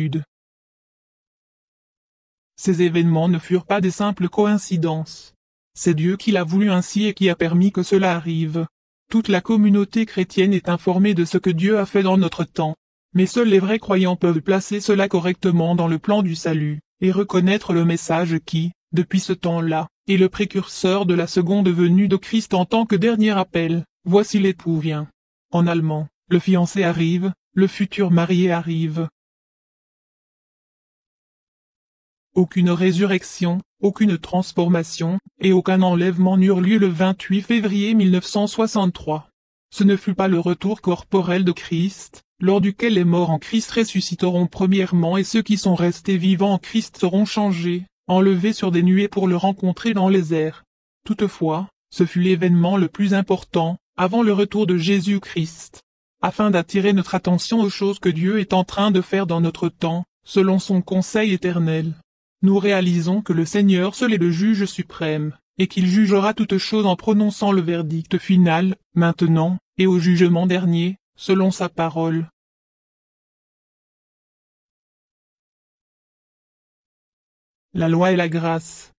Ces événements ne furent pas des simples coïncidences. C'est Dieu qui l'a voulu ainsi et qui a permis que cela arrive. Toute la communauté chrétienne est informée de ce que Dieu a fait dans notre temps. Mais seuls les vrais croyants peuvent placer cela correctement dans le plan du salut, et reconnaître le message qui, depuis ce temps-là, est le précurseur de la seconde venue de Christ en tant que dernier appel. Voici l'époux vient. En allemand, le fiancé arrive, le futur marié arrive. Aucune résurrection, aucune transformation, et aucun enlèvement n'eurent lieu le 28 février 1963. Ce ne fut pas le retour corporel de Christ, lors duquel les morts en Christ ressusciteront premièrement et ceux qui sont restés vivants en Christ seront changés, enlevés sur des nuées pour le rencontrer dans les airs. Toutefois, ce fut l'événement le plus important, avant le retour de Jésus-Christ. Afin d'attirer notre attention aux choses que Dieu est en train de faire dans notre temps, selon son conseil éternel. Nous réalisons que le Seigneur seul est le juge suprême, et qu'il jugera toutes choses en prononçant le verdict final, maintenant, et au jugement dernier, selon sa parole. La loi et la grâce.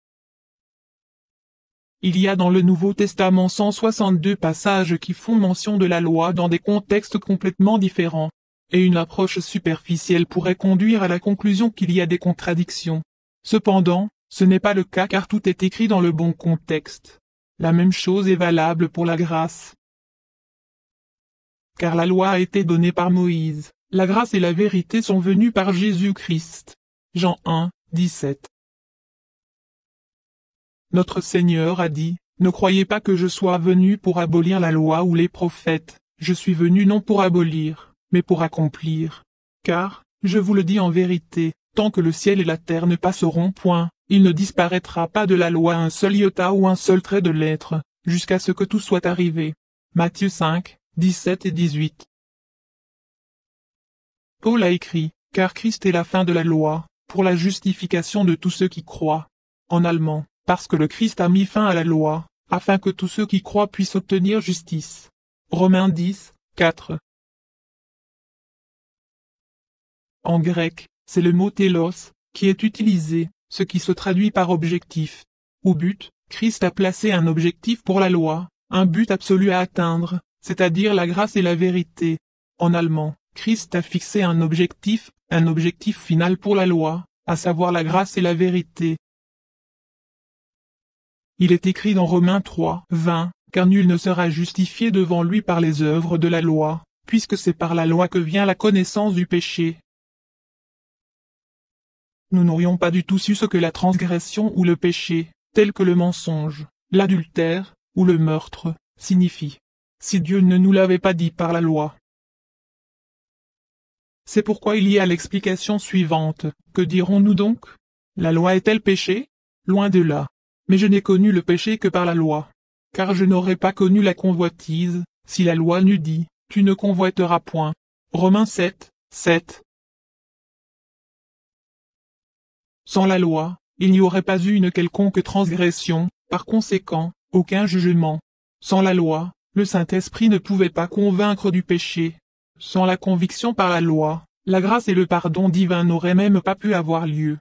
Il y a dans le Nouveau Testament 162 passages qui font mention de la loi dans des contextes complètement différents, et une approche superficielle pourrait conduire à la conclusion qu'il y a des contradictions. Cependant, ce n'est pas le cas car tout est écrit dans le bon contexte. La même chose est valable pour la grâce. Car la loi a été donnée par Moïse, la grâce et la vérité sont venues par Jésus-Christ. Jean 1, 17. Notre Seigneur a dit, « Ne croyez pas que je sois venu pour abolir la loi ou les prophètes, je suis venu non pour abolir, mais pour accomplir. Car, je vous le dis en vérité, tant que le ciel et la terre ne passeront point, il ne disparaîtra pas de la loi un seul iota ou un seul trait de lettre, jusqu'à ce que tout soit arrivé. » Matthieu 5, 17 et 18. Paul a écrit, « Car Christ est la fin de la loi, pour la justification de tous ceux qui croient. » En allemand, parce que le Christ a mis fin à la loi, afin que tous ceux qui croient puissent obtenir justice. Romains 10, 4. En grec, c'est le mot télos, qui est utilisé, ce qui se traduit par objectif. Ou but, Christ a placé un objectif pour la loi, un but absolu à atteindre, c'est-à-dire la grâce et la vérité. En allemand, Christ a fixé un objectif final pour la loi, à savoir la grâce et la vérité. Il est écrit dans Romains 3, 20, car nul ne sera justifié devant lui par les œuvres de la loi, puisque c'est par la loi que vient la connaissance du péché. Nous n'aurions pas du tout su ce que la transgression ou le péché, tel que le mensonge, l'adultère, ou le meurtre, signifie, si Dieu ne nous l'avait pas dit par la loi. C'est pourquoi il y a l'explication suivante. Que dirons-nous donc? La loi est-elle péché? Loin de là. Mais je n'ai connu le péché que par la loi. Car je n'aurais pas connu la convoitise, si la loi n'eût dit, tu ne convoiteras point. Romains 7, 7. Sans la loi, il n'y aurait pas eu une quelconque transgression, par conséquent, aucun jugement. Sans la loi, le Saint-Esprit ne pouvait pas convaincre du péché. Sans la conviction par la loi, la grâce et le pardon divin n'auraient même pas pu avoir lieu.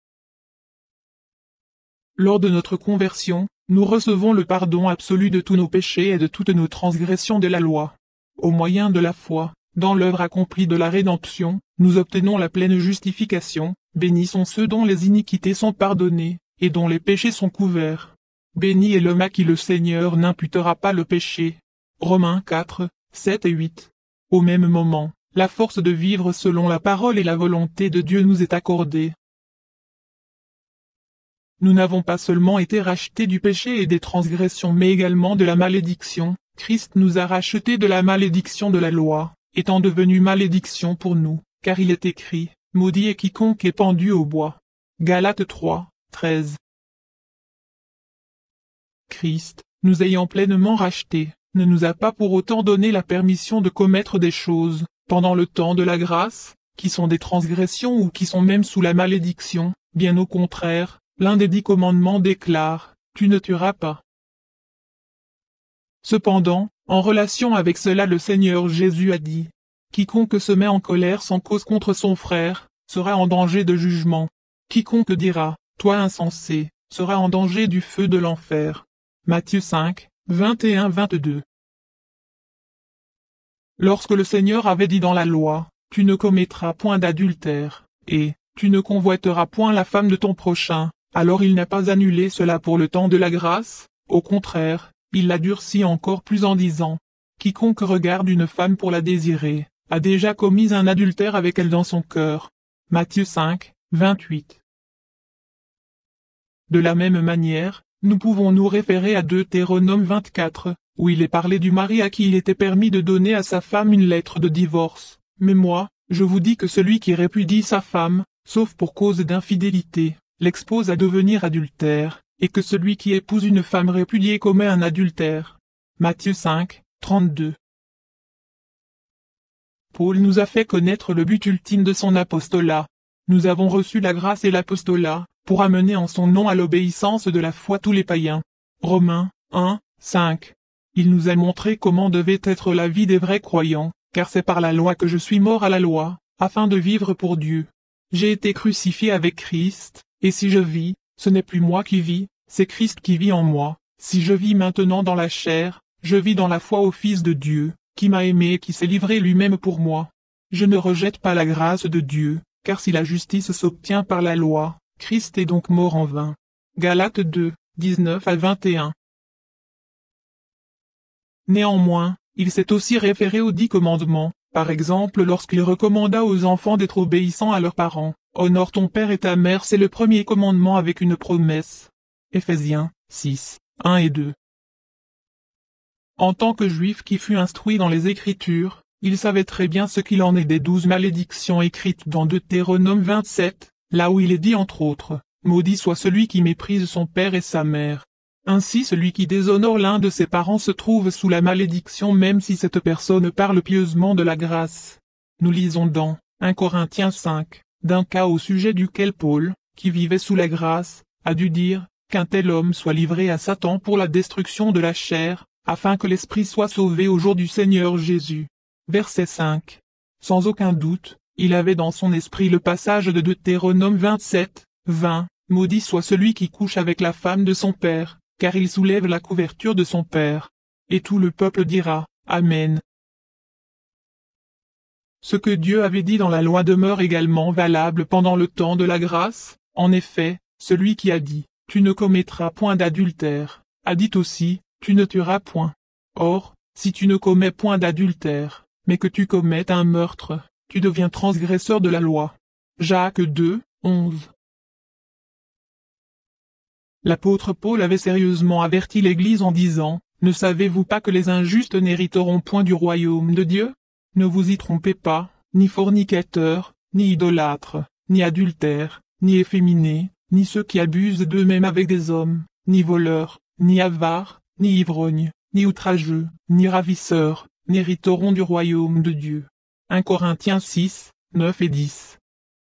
Lors de notre conversion, nous recevons le pardon absolu de tous nos péchés et de toutes nos transgressions de la loi. Au moyen de la foi, dans l'œuvre accomplie de la rédemption, nous obtenons la pleine justification. Bénis sont ceux dont les iniquités sont pardonnées, et dont les péchés sont couverts. Béni est l'homme à qui le Seigneur n'imputera pas le péché. Romains 4, 7 et 8. Au même moment, la force de vivre selon la parole et la volonté de Dieu nous est accordée. Nous n'avons pas seulement été rachetés du péché et des transgressions mais également de la malédiction. Christ nous a rachetés de la malédiction de la loi, étant devenu malédiction pour nous, car il est écrit, maudit est quiconque est pendu au bois. Galates 3, 13. Christ, nous ayant pleinement rachetés, ne nous a pas pour autant donné la permission de commettre des choses, pendant le temps de la grâce, qui sont des transgressions ou qui sont même sous la malédiction. Bien au contraire, l'un des 10 commandements déclare, tu ne tueras pas. Cependant, en relation avec cela le Seigneur Jésus a dit, quiconque se met en colère sans cause contre son frère, sera en danger de jugement. Quiconque dira, toi insensé, sera en danger du feu de l'enfer. Matthieu 5, 21-22. Lorsque le Seigneur avait dit dans la loi, tu ne commettras point d'adultère, et, tu ne convoiteras point la femme de ton prochain, alors il n'a pas annulé cela pour le temps de la grâce, au contraire, il l'a durci encore plus en disant, quiconque regarde une femme pour la désirer, a déjà commis un adultère avec elle dans son cœur. Matthieu 5, 28. De la même manière, nous pouvons nous référer à Deutéronome 24, où il est parlé du mari à qui il était permis de donner à sa femme une lettre de divorce. Mais moi, je vous dis que celui qui répudie sa femme, sauf pour cause d'infidélité, l'expose à devenir adultère, et que celui qui épouse une femme répudiée commet un adultère. Matthieu 5, 32. Paul nous a fait connaître le but ultime de son apostolat. Nous avons reçu la grâce et l'apostolat, pour amener en son nom à l'obéissance de la foi tous les païens. Romains 1, 5. Il nous a montré comment devait être la vie des vrais croyants, car c'est par la loi que je suis mort à la loi, afin de vivre pour Dieu. J'ai été crucifié avec Christ, et si je vis, ce n'est plus moi qui vis, c'est Christ qui vit en moi. Si je vis maintenant dans la chair, je vis dans la foi au Fils de Dieu, qui m'a aimé et qui s'est livré lui-même pour moi. Je ne rejette pas la grâce de Dieu, car si la justice s'obtient par la loi, Christ est donc mort en vain. Galates 2, 19-21. Néanmoins, il s'est aussi référé aux 10 commandements, par exemple lorsqu'il recommanda aux enfants d'être obéissants à leurs parents. Honore ton père et ta mère, c'est le premier commandement avec une promesse. Éphésiens 6, 1 et 2. En tant que juif qui fut instruit dans les Écritures, il savait très bien ce qu'il en est des 12 malédictions écrites dans Deutéronome 27, là où il est dit entre autres, « Maudit soit celui qui méprise son père et sa mère ». Ainsi celui qui déshonore l'un de ses parents se trouve sous la malédiction même si cette personne parle pieusement de la grâce. Nous lisons dans 1 Corinthiens 5, d'un cas au sujet duquel Paul, qui vivait sous la grâce, a dû dire, qu'un tel homme soit livré à Satan pour la destruction de la chair, afin que l'esprit soit sauvé au jour du Seigneur Jésus. Verset 5. Sans aucun doute, il avait dans son esprit le passage de Deutéronome 27, 20, « Maudit soit celui qui couche avec la femme de son père, car il soulève la couverture de son père. » Et tout le peuple dira, « Amen. » Ce que Dieu avait dit dans la loi demeure également valable pendant le temps de la grâce, en effet, celui qui a dit, tu ne commettras point d'adultère, a dit aussi, tu ne tueras point. Or, si tu ne commets point d'adultère, mais que tu commettes un meurtre, tu deviens transgresseur de la loi. Jacques 2, 11. L'apôtre Paul avait sérieusement averti l'Église en disant, « Ne savez-vous pas que les injustes n'hériteront point du royaume de Dieu? Ne vous y trompez pas, ni fornicateurs, ni idolâtres, ni adultères, ni efféminés, ni ceux qui abusent d'eux-mêmes avec des hommes, ni voleurs, ni avares, ni ivrognes, ni outrageux, ni ravisseurs, n'hériteront du royaume de Dieu. » 1 Corinthiens 6, 9 et 10.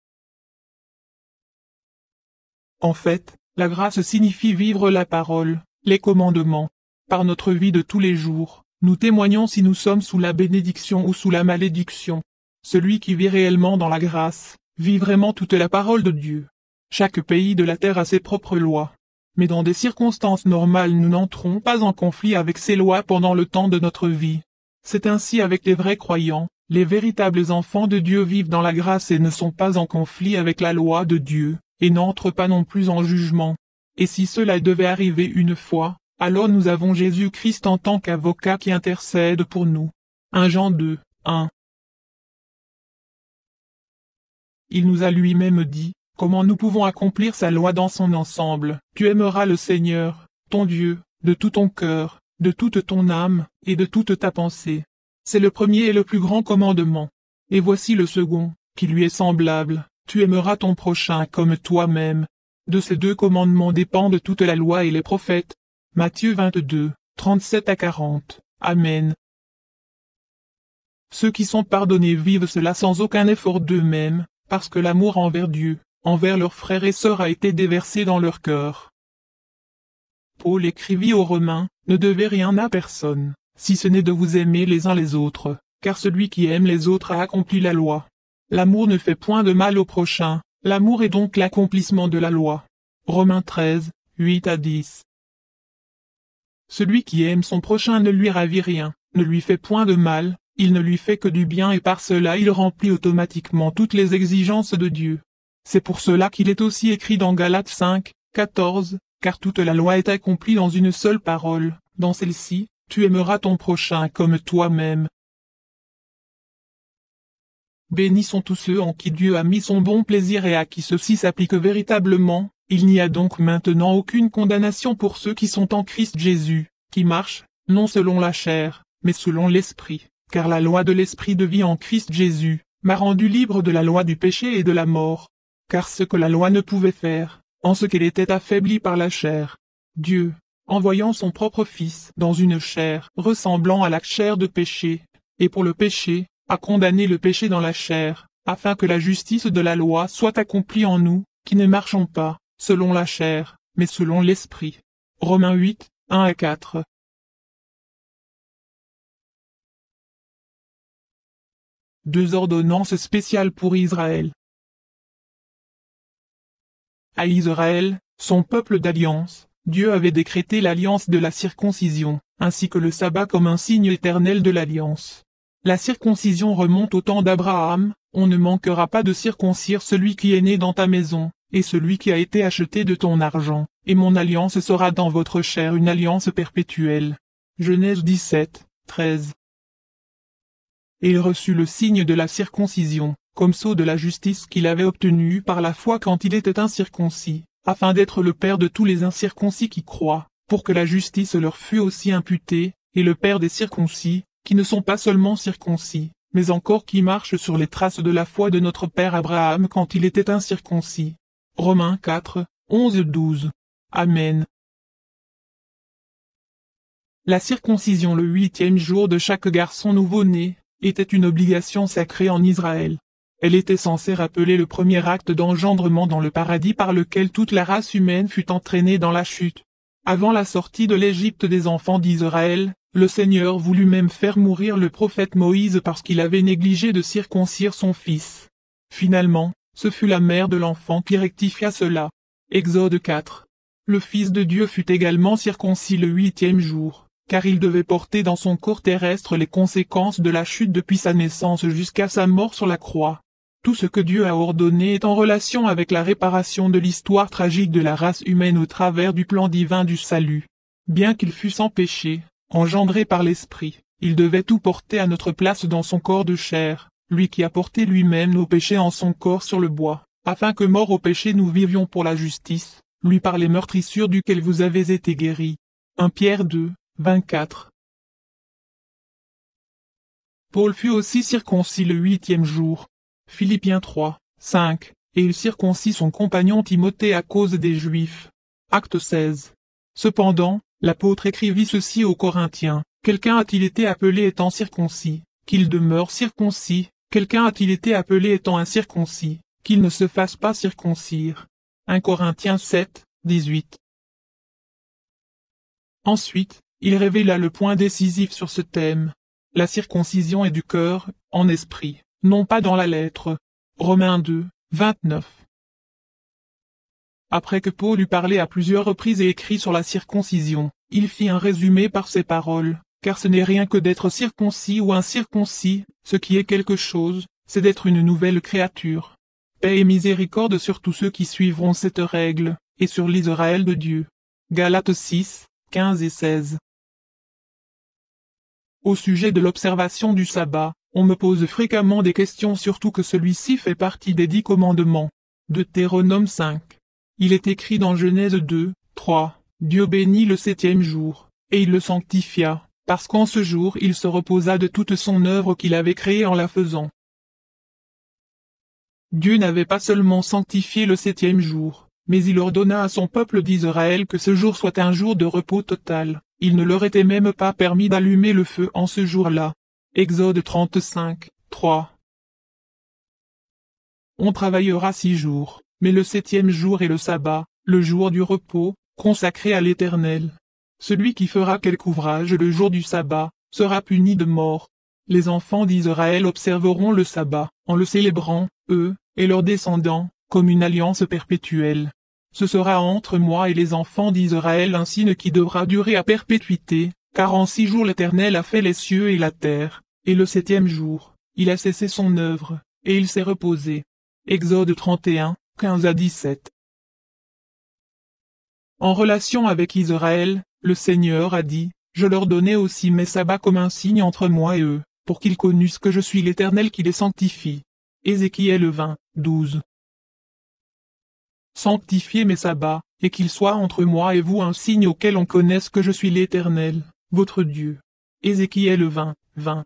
En fait, la grâce signifie vivre la parole, les commandements. Par notre vie de tous les jours, nous témoignons si nous sommes sous la bénédiction ou sous la malédiction. Celui qui vit réellement dans la grâce, vit vraiment toute la parole de Dieu. Chaque pays de la terre a ses propres lois. Mais dans des circonstances normales nous n'entrons pas en conflit avec ces lois pendant le temps de notre vie. C'est ainsi avec les vrais croyants, les véritables enfants de Dieu vivent dans la grâce et ne sont pas en conflit avec la loi de Dieu, et n'entrent pas non plus en jugement. Et si cela devait arriver une fois, alors nous avons Jésus-Christ en tant qu'avocat qui intercède pour nous. 1 Jean 2, 1. Il nous a lui-même dit, comment nous pouvons accomplir sa loi dans son ensemble. Tu aimeras le Seigneur, ton Dieu, de tout ton cœur, de toute ton âme, et de toute ta pensée. C'est le premier et le plus grand commandement. Et voici le second, qui lui est semblable, tu aimeras ton prochain comme toi-même. De ces deux commandements dépendent toute la loi et les prophètes. Matthieu 22, 37 à 40. Amen. Ceux qui sont pardonnés vivent cela sans aucun effort d'eux-mêmes, parce que l'amour envers Dieu, envers leurs frères et sœurs a été déversé dans leur cœur. Paul écrivit aux Romains, ne devez rien à personne, si ce n'est de vous aimer les uns les autres, car celui qui aime les autres a accompli la loi. L'amour ne fait point de mal au prochain, l'amour est donc l'accomplissement de la loi. Romains 13, 8 à 10. Celui qui aime son prochain ne lui ravit rien, ne lui fait point de mal, il ne lui fait que du bien et par cela il remplit automatiquement toutes les exigences de Dieu. C'est pour cela qu'il est aussi écrit dans Galates 5, 14, car toute la loi est accomplie dans une seule parole, dans celle-ci, tu aimeras ton prochain comme toi-même. Bénis sont tous ceux en qui Dieu a mis son bon plaisir et à qui ceci s'applique véritablement, il n'y a donc maintenant aucune condamnation pour ceux qui sont en Christ Jésus, qui marchent, non selon la chair, mais selon l'Esprit, car la loi de l'Esprit de vie en Christ Jésus, m'a rendu libre de la loi du péché et de la mort. Car ce que la loi ne pouvait faire, en ce qu'elle était affaiblie par la chair, Dieu, envoyant son propre Fils dans une chair ressemblant à la chair de péché, et pour le péché, a condamné le péché dans la chair, afin que la justice de la loi soit accomplie en nous, qui ne marchons pas, selon la chair, mais selon l'Esprit. Romains 8, 1 à 4. Deux ordonnances spéciales pour Israël. À Israël, son peuple d'alliance, Dieu avait décrété l'alliance de la circoncision, ainsi que le sabbat comme un signe éternel de l'alliance. La circoncision remonte au temps d'Abraham, on ne manquera pas de circoncire celui qui est né dans ta maison, et celui qui a été acheté de ton argent, et mon alliance sera dans votre chair une alliance perpétuelle. Genèse 17, 13. Et il reçut le signe de la circoncision, comme sceau de la justice qu'il avait obtenu par la foi quand il était incirconcis, afin d'être le père de tous les incirconcis qui croient, pour que la justice leur fût aussi imputée, et le père des circoncis, qui ne sont pas seulement circoncis, mais encore qui marchent sur les traces de la foi de notre père Abraham quand il était incirconcis. Romains 4, 11-12. Amen. La circoncision le 8e jour de chaque garçon nouveau-né, était une obligation sacrée en Israël. Elle était censée rappeler le premier acte d'engendrement dans le paradis par lequel toute la race humaine fut entraînée dans la chute. Avant la sortie de l'Égypte des enfants d'Israël, le Seigneur voulut même faire mourir le prophète Moïse parce qu'il avait négligé de circoncire son fils. Finalement, ce fut la mère de l'enfant qui rectifia cela. Exode 4. Le Fils de Dieu fut également circoncis le 8e jour, car il devait porter dans son corps terrestre les conséquences de la chute depuis sa naissance jusqu'à sa mort sur la croix. Tout ce que Dieu a ordonné est en relation avec la réparation de l'histoire tragique de la race humaine au travers du plan divin du salut. Bien qu'il fût sans péché, engendré par l'Esprit, il devait tout porter à notre place dans son corps de chair, lui qui a porté lui-même nos péchés en son corps sur le bois, afin que mort au péché nous vivions pour la justice, lui par les meurtrissures duquel vous avez été guéris. 1 Pierre 2, 24. Paul fut aussi circoncis le 8e jour. Philippiens 3, 5, et il circoncit son compagnon Timothée à cause des Juifs. Acte 16. Cependant, l'apôtre écrivit ceci aux Corinthiens, quelqu'un a-t-il été appelé étant circoncis, qu'il demeure circoncis, quelqu'un a-t-il été appelé étant incirconcis, qu'il ne se fasse pas circoncire. 1 Corinthiens 7, 18. Ensuite, il révéla le point décisif sur ce thème. La circoncision est du cœur, en esprit, non pas dans la lettre. Romains 2, 29. Après que Paul eut parlé à plusieurs reprises et écrit sur la circoncision, il fit un résumé par ces paroles, car ce n'est rien que d'être circoncis ou incirconcis, ce qui est quelque chose, c'est d'être une nouvelle créature. Paix et miséricorde sur tous ceux qui suivront cette règle, et sur l'Israël de Dieu. Galates 6, 15 et 16. Au sujet de l'observation du sabbat, on me pose fréquemment des questions surtout que celui-ci fait partie des 10 commandements. Deutéronome 5. Il est écrit dans Genèse 2, 3, Dieu bénit le 7e jour, et il le sanctifia, parce qu'en ce jour il se reposa de toute son œuvre qu'il avait créée en la faisant. Dieu n'avait pas seulement sanctifié le 7e jour, mais il ordonna à son peuple d'Israël que ce jour soit un jour de repos total. Il ne leur était même pas permis d'allumer le feu en ce jour-là. Exode 35, 3. On travaillera 6 jours, mais le 7e jour est le sabbat, le jour du repos, consacré à l'Éternel. Celui qui fera quelque ouvrage le jour du sabbat, sera puni de mort. Les enfants d'Israël observeront le sabbat, en le célébrant, eux, et leurs descendants, comme une alliance perpétuelle. Ce sera entre moi et les enfants d'Israël un signe qui devra durer à perpétuité, car en 6 jours l'Éternel a fait les cieux et la terre, et le 7e jour, il a cessé son œuvre, et il s'est reposé. Exode 31, 15 à 17. En relation avec Israël, le Seigneur a dit, je leur donnai aussi mes sabbats comme un signe entre moi et eux, pour qu'ils connussent que je suis l'Éternel qui les sanctifie. Ézéchiel 20, 12. Sanctifiez mes sabbats, et qu'ils soient entre moi et vous un signe auquel on connaisse que je suis l'Éternel, votre Dieu. Ézéchiel 20, 20.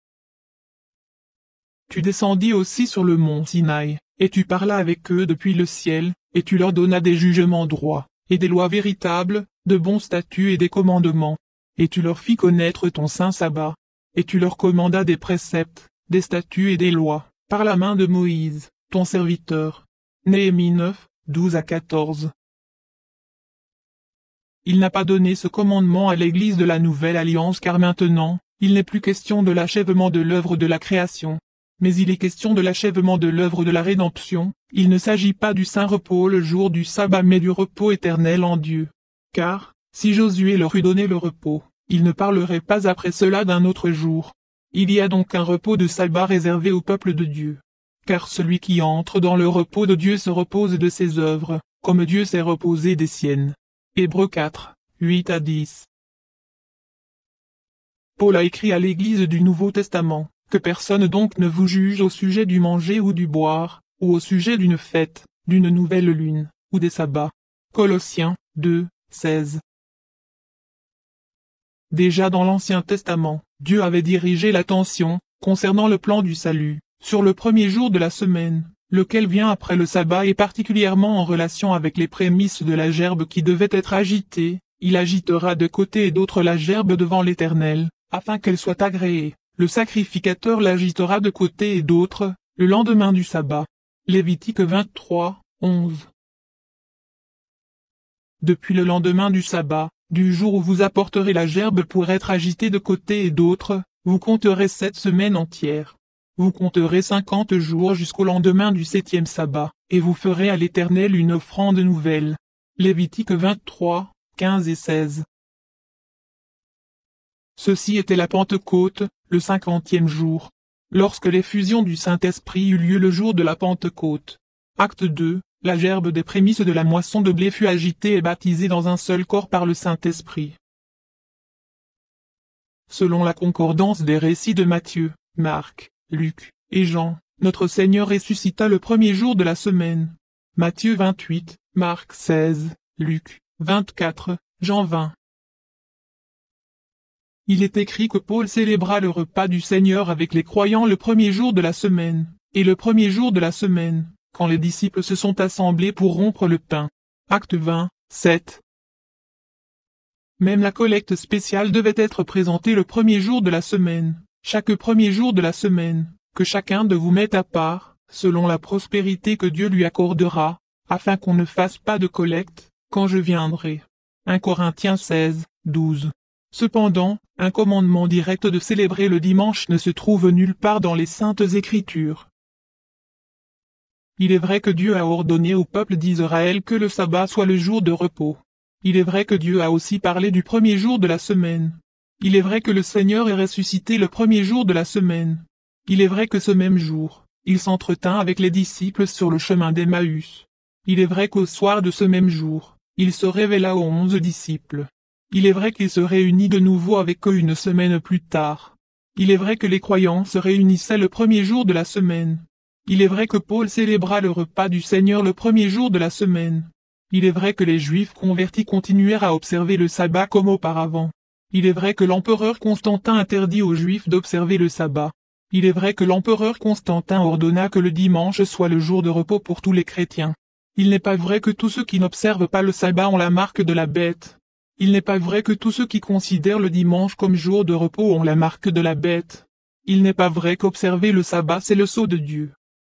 Tu descendis aussi sur le mont Sinaï, et tu parlas avec eux depuis le ciel, et tu leur donnas des jugements droits, et des lois véritables, de bons statuts et des commandements. Et tu leur fis connaître ton saint sabbat, et tu leur commandas des préceptes, des statuts et des lois, par la main de Moïse, ton serviteur. Néhémie 9, 12 à 14. Il n'a pas donné ce commandement à l'Église de la Nouvelle Alliance car maintenant, il n'est plus question de l'achèvement de l'œuvre de la création. Mais il est question de l'achèvement de l'œuvre de la rédemption, il ne s'agit pas du saint repos le jour du sabbat mais du repos éternel en Dieu. Car, si Josué leur eût donné le repos, il ne parlerait pas après cela d'un autre jour. Il y a donc un repos de sabbat réservé au peuple de Dieu. Car celui qui entre dans le repos de Dieu se repose de ses œuvres, comme Dieu s'est reposé des siennes. Hébreux 4, 8 à 10. Paul a écrit à l'Église du Nouveau Testament, que personne donc ne vous juge au sujet du manger ou du boire, ou au sujet d'une fête, d'une nouvelle lune, ou des sabbats. Colossiens 2, 16. Déjà dans l'Ancien Testament, Dieu avait dirigé l'attention, concernant le plan du salut, sur le premier jour de la semaine, lequel vient après le sabbat et particulièrement en relation avec les prémices de la gerbe qui devait être agitée, il agitera de côté et d'autre la gerbe devant l'Éternel, afin qu'elle soit agréée. Le sacrificateur l'agitera de côté et d'autre, le lendemain du sabbat. Lévitique 23, 11. Depuis le lendemain du sabbat, du jour où vous apporterez la gerbe pour être agitée de côté et d'autre, vous compterez 7 semaines entières. Vous compterez 50 jours jusqu'au lendemain du 7e sabbat, et vous ferez à l'Éternel une offrande nouvelle. Lévitique 23, 15 et 16. Ceci était la Pentecôte, le 50e jour. lorsque l'effusion du Saint-Esprit eut lieu le jour de la Pentecôte. Acte 2, la gerbe des prémices de la moisson de blé fut agitée et baptisée dans un seul corps par le Saint-Esprit. Selon la concordance des récits de Matthieu, Marc, Luc et Jean, notre Seigneur ressuscita le premier jour de la semaine. Matthieu 28, Marc 16, Luc 24, Jean 20. Il est écrit que Paul célébra le repas du Seigneur avec les croyants le premier jour de la semaine, et le premier jour de la semaine, quand les disciples se sont assemblés pour rompre le pain. Acte 20, 7. Même la collecte spéciale devait être présentée le premier jour de la semaine, chaque premier jour de la semaine, que chacun de vous mette à part, selon la prospérité que Dieu lui accordera, afin qu'on ne fasse pas de collecte, quand je viendrai. 1 Corinthiens 16, 12. Cependant, un commandement direct de célébrer le dimanche ne se trouve nulle part dans les Saintes Écritures. Il est vrai que Dieu a ordonné au peuple d'Israël que le sabbat soit le jour de repos. Il est vrai que Dieu a aussi parlé du premier jour de la semaine. Il est vrai que le Seigneur est ressuscité le premier jour de la semaine. Il est vrai que ce même jour, il s'entretint avec les disciples sur le chemin d'Emmaüs. Il est vrai qu'au soir de ce même jour, il se révéla aux 11 disciples. Il est vrai qu'il se réunit de nouveau avec eux une semaine plus tard. Il est vrai que les croyants se réunissaient le premier jour de la semaine. Il est vrai que Paul célébra le repas du Seigneur le premier jour de la semaine. Il est vrai que les Juifs convertis continuèrent à observer le sabbat comme auparavant. Il est vrai que l'empereur Constantin interdit aux Juifs d'observer le sabbat. Il est vrai que l'empereur Constantin ordonna que le dimanche soit le jour de repos pour tous les chrétiens. Il n'est pas vrai que tous ceux qui n'observent pas le sabbat ont la marque de la bête. Il n'est pas vrai que tous ceux qui considèrent le dimanche comme jour de repos ont la marque de la bête. Il n'est pas vrai qu'observer le sabbat c'est le sceau de Dieu.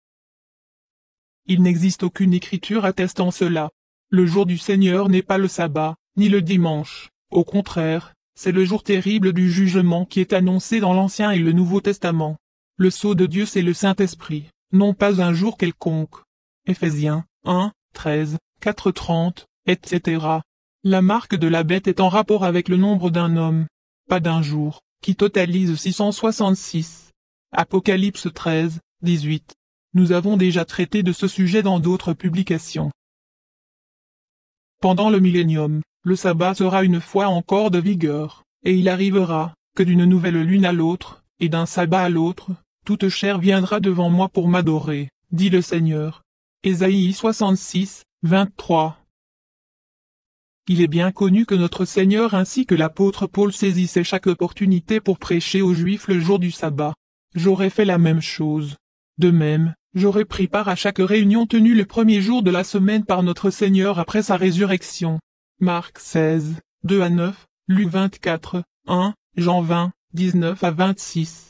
Il n'existe aucune écriture attestant cela. Le jour du Seigneur n'est pas le sabbat, ni le dimanche. Au contraire, c'est le jour terrible du jugement qui est annoncé dans l'Ancien et le Nouveau Testament. Le sceau de Dieu c'est le Saint-Esprit, non pas un jour quelconque. Éphésiens 1, 13, 4, 30, etc. La marque de la bête est en rapport avec le nombre d'un homme, pas d'un jour, qui totalise 666. Apocalypse 13, 18. Nous avons déjà traité de ce sujet dans d'autres publications. Pendant le millénium, le sabbat sera une fois encore de vigueur, et il arrivera, que d'une nouvelle lune à l'autre, et d'un sabbat à l'autre, toute chair viendra devant moi pour m'adorer, dit le Seigneur. Ésaïe 66, 23. Il est bien connu que notre Seigneur ainsi que l'apôtre Paul saisissaient chaque opportunité pour prêcher aux Juifs le jour du sabbat. J'aurais fait la même chose. De même, j'aurais pris part à chaque réunion tenue le premier jour de la semaine par notre Seigneur après sa résurrection. Marc 16, 2 à 9, Luc 24, 1, Jean 20, 19 à 26.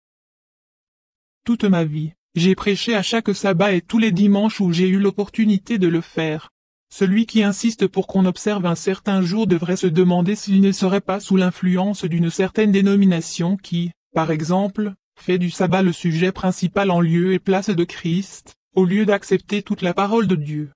Toute ma vie, j'ai prêché à chaque sabbat et tous les dimanches où j'ai eu l'opportunité de le faire. Celui qui insiste pour qu'on observe un certain jour devrait se demander s'il ne serait pas sous l'influence d'une certaine dénomination qui, par exemple, fait du sabbat le sujet principal en lieu et place de Christ, au lieu d'accepter toute la parole de Dieu.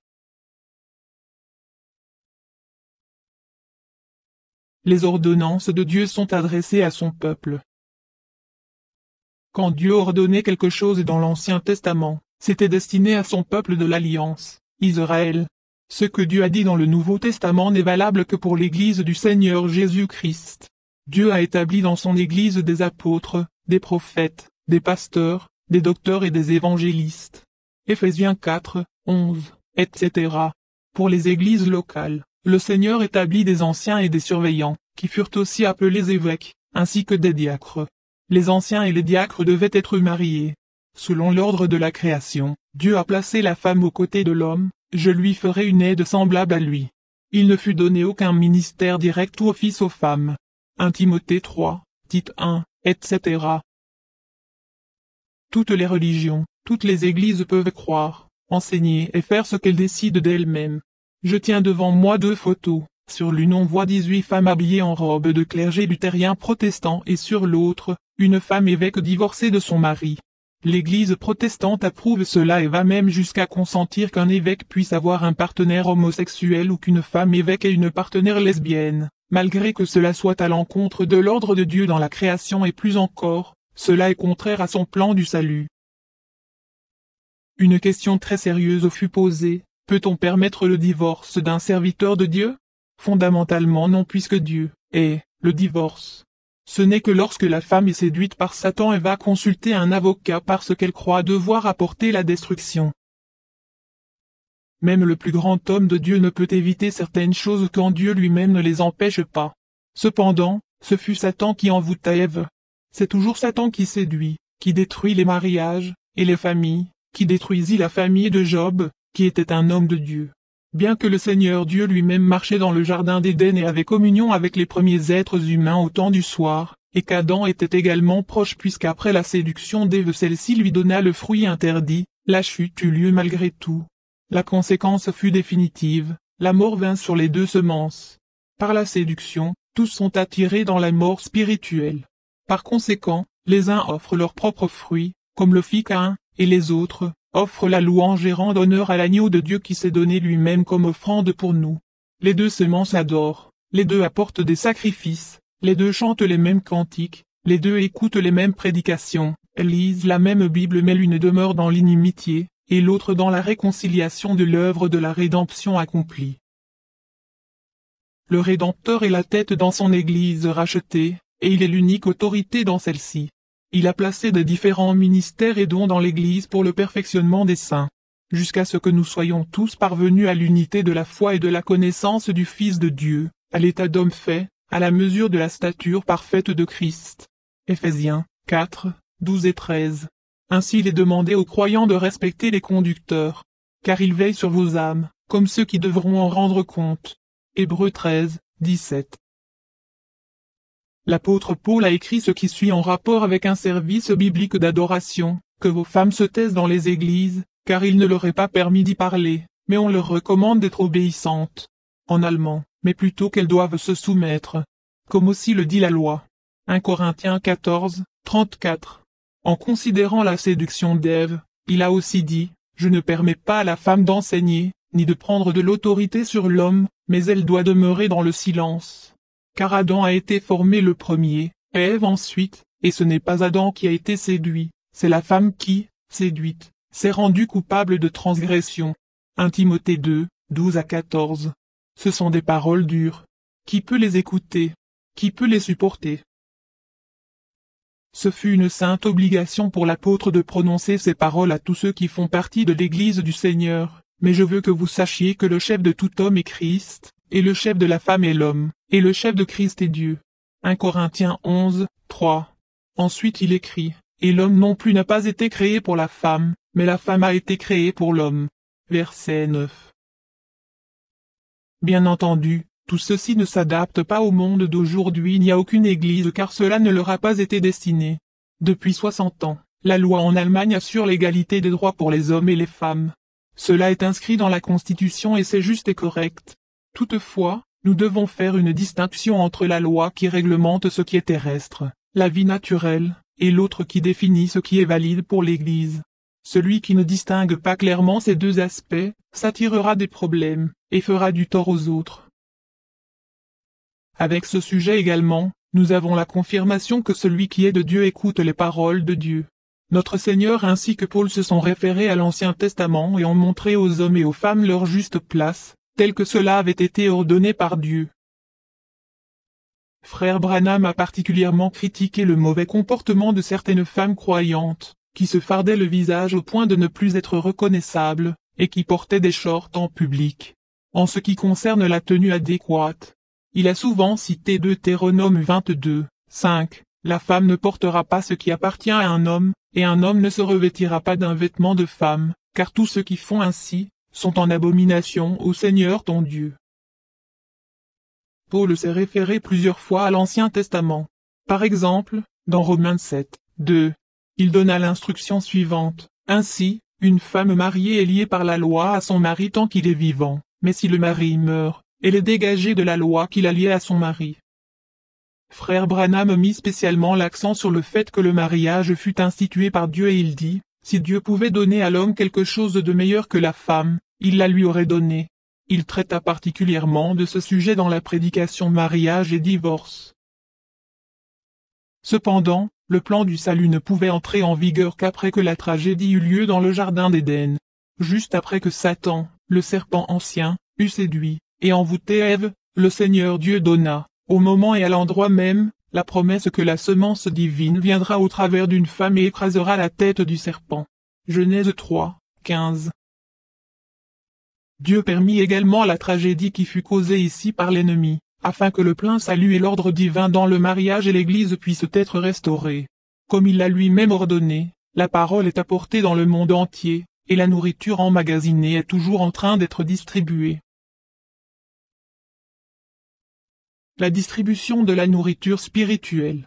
Les ordonnances de Dieu sont adressées à son peuple. Quand Dieu ordonnait quelque chose dans l'Ancien Testament, c'était destiné à son peuple de l'Alliance, Israël. Ce que Dieu a dit dans le Nouveau Testament n'est valable que pour l'Église du Seigneur Jésus-Christ. Dieu a établi dans son Église des apôtres, des prophètes, des pasteurs, des docteurs et des évangélistes. Éphésiens 4, 11, etc. Pour les églises locales, le Seigneur établit des anciens et des surveillants, qui furent aussi appelés évêques, ainsi que des diacres. Les anciens et les diacres devaient être mariés. Selon l'ordre de la création, Dieu a placé la femme aux côtés de l'homme, je lui ferai une aide semblable à lui. Il ne fut donné aucun ministère direct ou office aux femmes. 1 Timothée 3, Tite 1, etc. Toutes les religions, toutes les églises peuvent croire, enseigner et faire ce qu'elles décident d'elles-mêmes. Je tiens devant moi 2 photos. Sur l'une on voit 18 femmes habillées en robe de clergé luthérien protestant et sur l'autre, une femme évêque divorcée de son mari. L'Église protestante approuve cela et va même jusqu'à consentir qu'un évêque puisse avoir un partenaire homosexuel ou qu'une femme évêque ait une partenaire lesbienne, malgré que cela soit à l'encontre de l'ordre de Dieu dans la création et plus encore, cela est contraire à son plan du salut. Une question très sérieuse fut posée, peut-on permettre le divorce d'un serviteur de Dieu? Fondamentalement non, puisque Dieu est le divorce. Ce n'est que lorsque la femme est séduite par Satan et va consulter un avocat parce qu'elle croit devoir apporter la destruction. Même le plus grand homme de Dieu ne peut éviter certaines choses quand Dieu lui-même ne les empêche pas. Cependant, ce fut Satan qui envoûta Ève. C'est toujours Satan qui séduit, qui détruit les mariages et les familles, qui détruisit la famille de Job, qui était un homme de Dieu. Bien que le Seigneur Dieu lui-même marchait dans le jardin d'Éden et avait communion avec les premiers êtres humains au temps du soir, et qu'Adam était également proche puisqu'après la séduction d'Ève celle-ci lui donna le fruit interdit, la chute eut lieu malgré tout. La conséquence fut définitive, la mort vint sur les deux semences. Par la séduction, tous sont attirés dans la mort spirituelle. Par conséquent, les uns offrent leurs propres fruits, comme le fit Caïn, et les autres offrent la louange et rendent honneur à l'agneau de Dieu qui s'est donné lui-même comme offrande pour nous. Les deux semences adorent, les deux apportent des sacrifices, les deux chantent les mêmes cantiques, les deux écoutent les mêmes prédications, elles lisent la même Bible mais l'une demeure dans l'inimitié, et l'autre dans la réconciliation de l'œuvre de la rédemption accomplie. Le Rédempteur est la tête dans son Église rachetée, et il est l'unique autorité dans celle-ci. Il a placé de différents ministères et dons dans l'Église pour le perfectionnement des saints, jusqu'à ce que nous soyons tous parvenus à l'unité de la foi et de la connaissance du Fils de Dieu, à l'état d'homme fait, à la mesure de la stature parfaite de Christ. Éphésiens 4, 12 et 13. Ainsi il est demandé aux croyants de respecter les conducteurs, car ils veillent sur vos âmes, comme ceux qui devront en rendre compte. Hébreux 13, 17. L'apôtre Paul a écrit ce qui suit en rapport avec un service biblique d'adoration, que vos femmes se taisent dans les églises, car il ne leur est pas permis d'y parler, mais on leur recommande d'être obéissantes. En allemand, mais plutôt qu'elles doivent se soumettre. Comme aussi le dit la loi. 1 Corinthiens 14, 34. En considérant la séduction d'Ève, il a aussi dit, « Je ne permets pas à la femme d'enseigner, ni de prendre de l'autorité sur l'homme, mais elle doit demeurer dans le silence. » Car Adam a été formé le premier, et Ève ensuite, et ce n'est pas Adam qui a été séduit, c'est la femme qui, séduite, s'est rendue coupable de transgression. 1 Timothée 2, 12 à 14. Ce sont des paroles dures. Qui peut les écouter? Qui peut les supporter? Ce fut une sainte obligation pour l'apôtre de prononcer ces paroles à tous ceux qui font partie de l'Église du Seigneur, mais je veux que vous sachiez que le chef de tout homme est Christ, et le chef de la femme est l'homme, et le chef de Christ est Dieu. 1 Corinthiens 11, 3. Ensuite il écrit, « Et l'homme non plus n'a pas été créé pour la femme, mais la femme a été créée pour l'homme. » Verset 9. Bien entendu, tout ceci ne s'adapte pas au monde d'aujourd'hui ni à aucune église car cela ne leur a pas été destiné. Depuis 60 ans, la loi en Allemagne assure l'égalité des droits pour les hommes et les femmes. Cela est inscrit dans la Constitution et c'est juste et correct. Toutefois, nous devons faire une distinction entre la loi qui réglemente ce qui est terrestre, la vie naturelle, et l'autre qui définit ce qui est valide pour l'Église. Celui qui ne distingue pas clairement ces deux aspects, s'attirera des problèmes, et fera du tort aux autres. Avec ce sujet également, nous avons la confirmation que celui qui est de Dieu écoute les paroles de Dieu. Notre Seigneur ainsi que Paul se sont référés à l'Ancien Testament et ont montré aux hommes et aux femmes leur juste place, tel que cela avait été ordonné par Dieu. Frère Branham a particulièrement critiqué le mauvais comportement de certaines femmes croyantes, qui se fardaient le visage au point de ne plus être reconnaissables, et qui portaient des shorts en public. En ce qui concerne la tenue adéquate, il a souvent cité Deutéronome 22, 5, « La femme ne portera pas ce qui appartient à un homme, et un homme ne se revêtira pas d'un vêtement de femme, car tous ceux qui font ainsi, sont en abomination au Seigneur ton Dieu. » Paul s'est référé plusieurs fois à l'Ancien Testament. Par exemple, dans Romains 7, 2, il donna l'instruction suivante. Ainsi, une femme mariée est liée par la loi à son mari tant qu'il est vivant, mais si le mari meurt, elle est dégagée de la loi qui la liait à son mari. Frère Branham mit spécialement l'accent sur le fait que le mariage fut institué par Dieu et il dit, si Dieu pouvait donner à l'homme quelque chose de meilleur que la femme, il la lui aurait donnée. Il traita particulièrement de ce sujet dans la prédication mariage et divorce. Cependant, Le plan du salut ne pouvait entrer en vigueur qu'après que la tragédie eut lieu dans le jardin d'Éden. Juste après que Satan, le serpent ancien, eut séduit et envoûté Ève, le Seigneur Dieu donna, au moment et à l'endroit même, la promesse que la semence divine viendra au travers d'une femme et écrasera la tête du serpent. Genèse 3, 15. Dieu permit également la tragédie qui fut causée ici par l'ennemi, afin que le plein salut et l'ordre divin dans le mariage et l'Église puissent être restaurés. Comme il l'a lui-même ordonné, la parole est apportée dans le monde entier, et la nourriture emmagasinée est toujours en train d'être distribuée. La distribution de la nourriture spirituelle.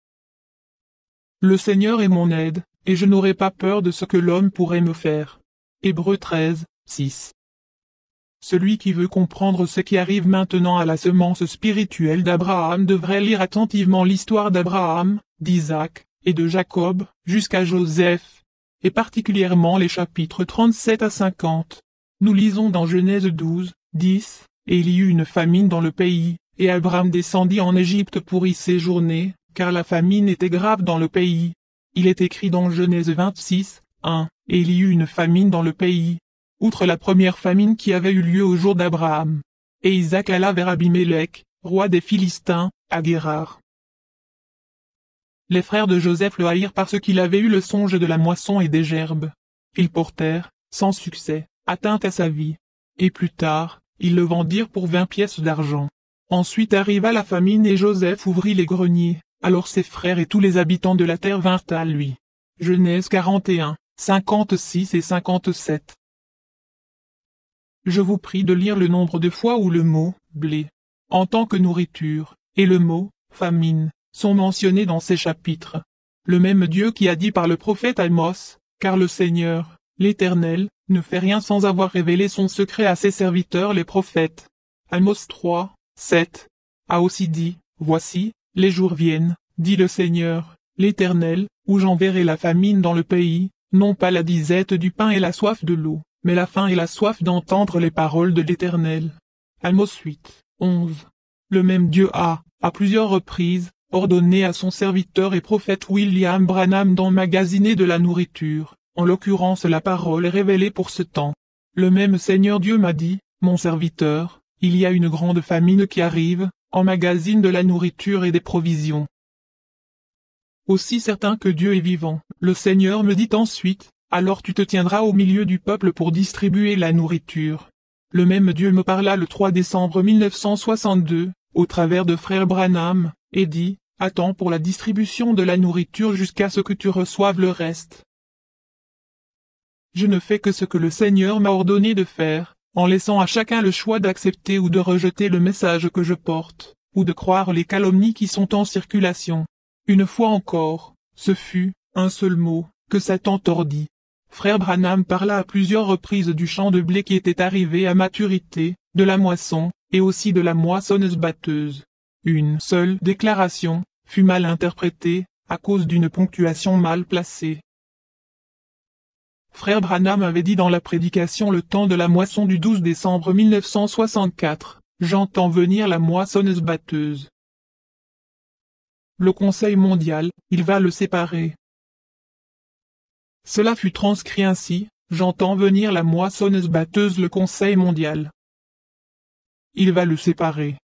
Le Seigneur est mon aide, et je n'aurai pas peur de ce que l'homme pourrait me faire. Hébreux 13, 6. Celui qui veut comprendre ce qui arrive maintenant à la semence spirituelle d'Abraham devrait lire attentivement l'histoire d'Abraham, d'Isaac, et de Jacob, jusqu'à Joseph, et particulièrement les chapitres 37 à 50. Nous lisons dans Genèse 12, 10, et il y eut une famine dans le pays, et Abraham descendit en Égypte pour y séjourner, car la famine était grave dans le pays. Il est écrit dans Genèse 26, 1, et il y eut une famine dans le pays. Outre la première famine qui avait eu lieu au jour d'Abraham. Et Isaac alla vers Abimélec, roi des Philistins, à Guérar. Les frères de Joseph le haïrent parce qu'il avait eu le songe de la moisson et des gerbes. Ils portèrent, sans succès, atteinte à sa vie. Et plus tard, ils le vendirent pour 20 pièces d'argent. Ensuite arriva la famine et Joseph ouvrit les greniers, alors ses frères et tous les habitants de la terre vinrent à lui. Genèse 41, 56 et 57. Je vous prie de lire le nombre de fois où le mot « blé » en tant que nourriture, et le mot « famine » sont mentionnés dans ces chapitres. Le même Dieu qui a dit par le prophète Amos, « Car le Seigneur, l'Éternel, ne fait rien sans avoir révélé son secret à ses serviteurs les prophètes. » Amos 3, 7. A aussi dit, « Voici, les jours viennent, dit le Seigneur, l'Éternel, où j'enverrai la famine dans le pays, non pas la disette du pain et la soif de l'eau, mais la faim et la soif d'entendre les paroles de l'Éternel. » Amos 8, 11. Le même Dieu a, à plusieurs reprises, ordonné à son serviteur et prophète William Branham d'emmagasiner de la nourriture, en l'occurrence la parole est révélée pour ce temps. Le même Seigneur Dieu m'a dit, « Mon serviteur, il y a une grande famine qui arrive, emmagasine de la nourriture et des provisions. » Aussi certain que Dieu est vivant, le Seigneur me dit ensuite, « Alors tu te tiendras au milieu du peuple pour distribuer la nourriture. » Le même Dieu me parla le 3 décembre 1962, au travers de frère Branham, et dit, « Attends pour la distribution de la nourriture jusqu'à ce que tu reçoives le reste. » Je ne fais que ce que le Seigneur m'a ordonné de faire, en laissant à chacun le choix d'accepter ou de rejeter le message que je porte, ou de croire les calomnies qui sont en circulation. Une fois encore, ce fut, un seul mot, que Satan tordit. Frère Branham parla à plusieurs reprises du champ de blé qui était arrivé à maturité, de la moisson, et aussi de la moissonneuse-batteuse. Une seule déclaration fut mal interprétée, à cause d'une ponctuation mal placée. Frère Branham avait dit dans la prédication le temps de la moisson du 12 décembre 1964, « J'entends venir la moissonneuse-batteuse. » Le Conseil mondial, il va le séparer. Cela fut transcrit ainsi, « J'entends venir la moissonneuse-batteuse le Conseil mondial. » Il va le séparer.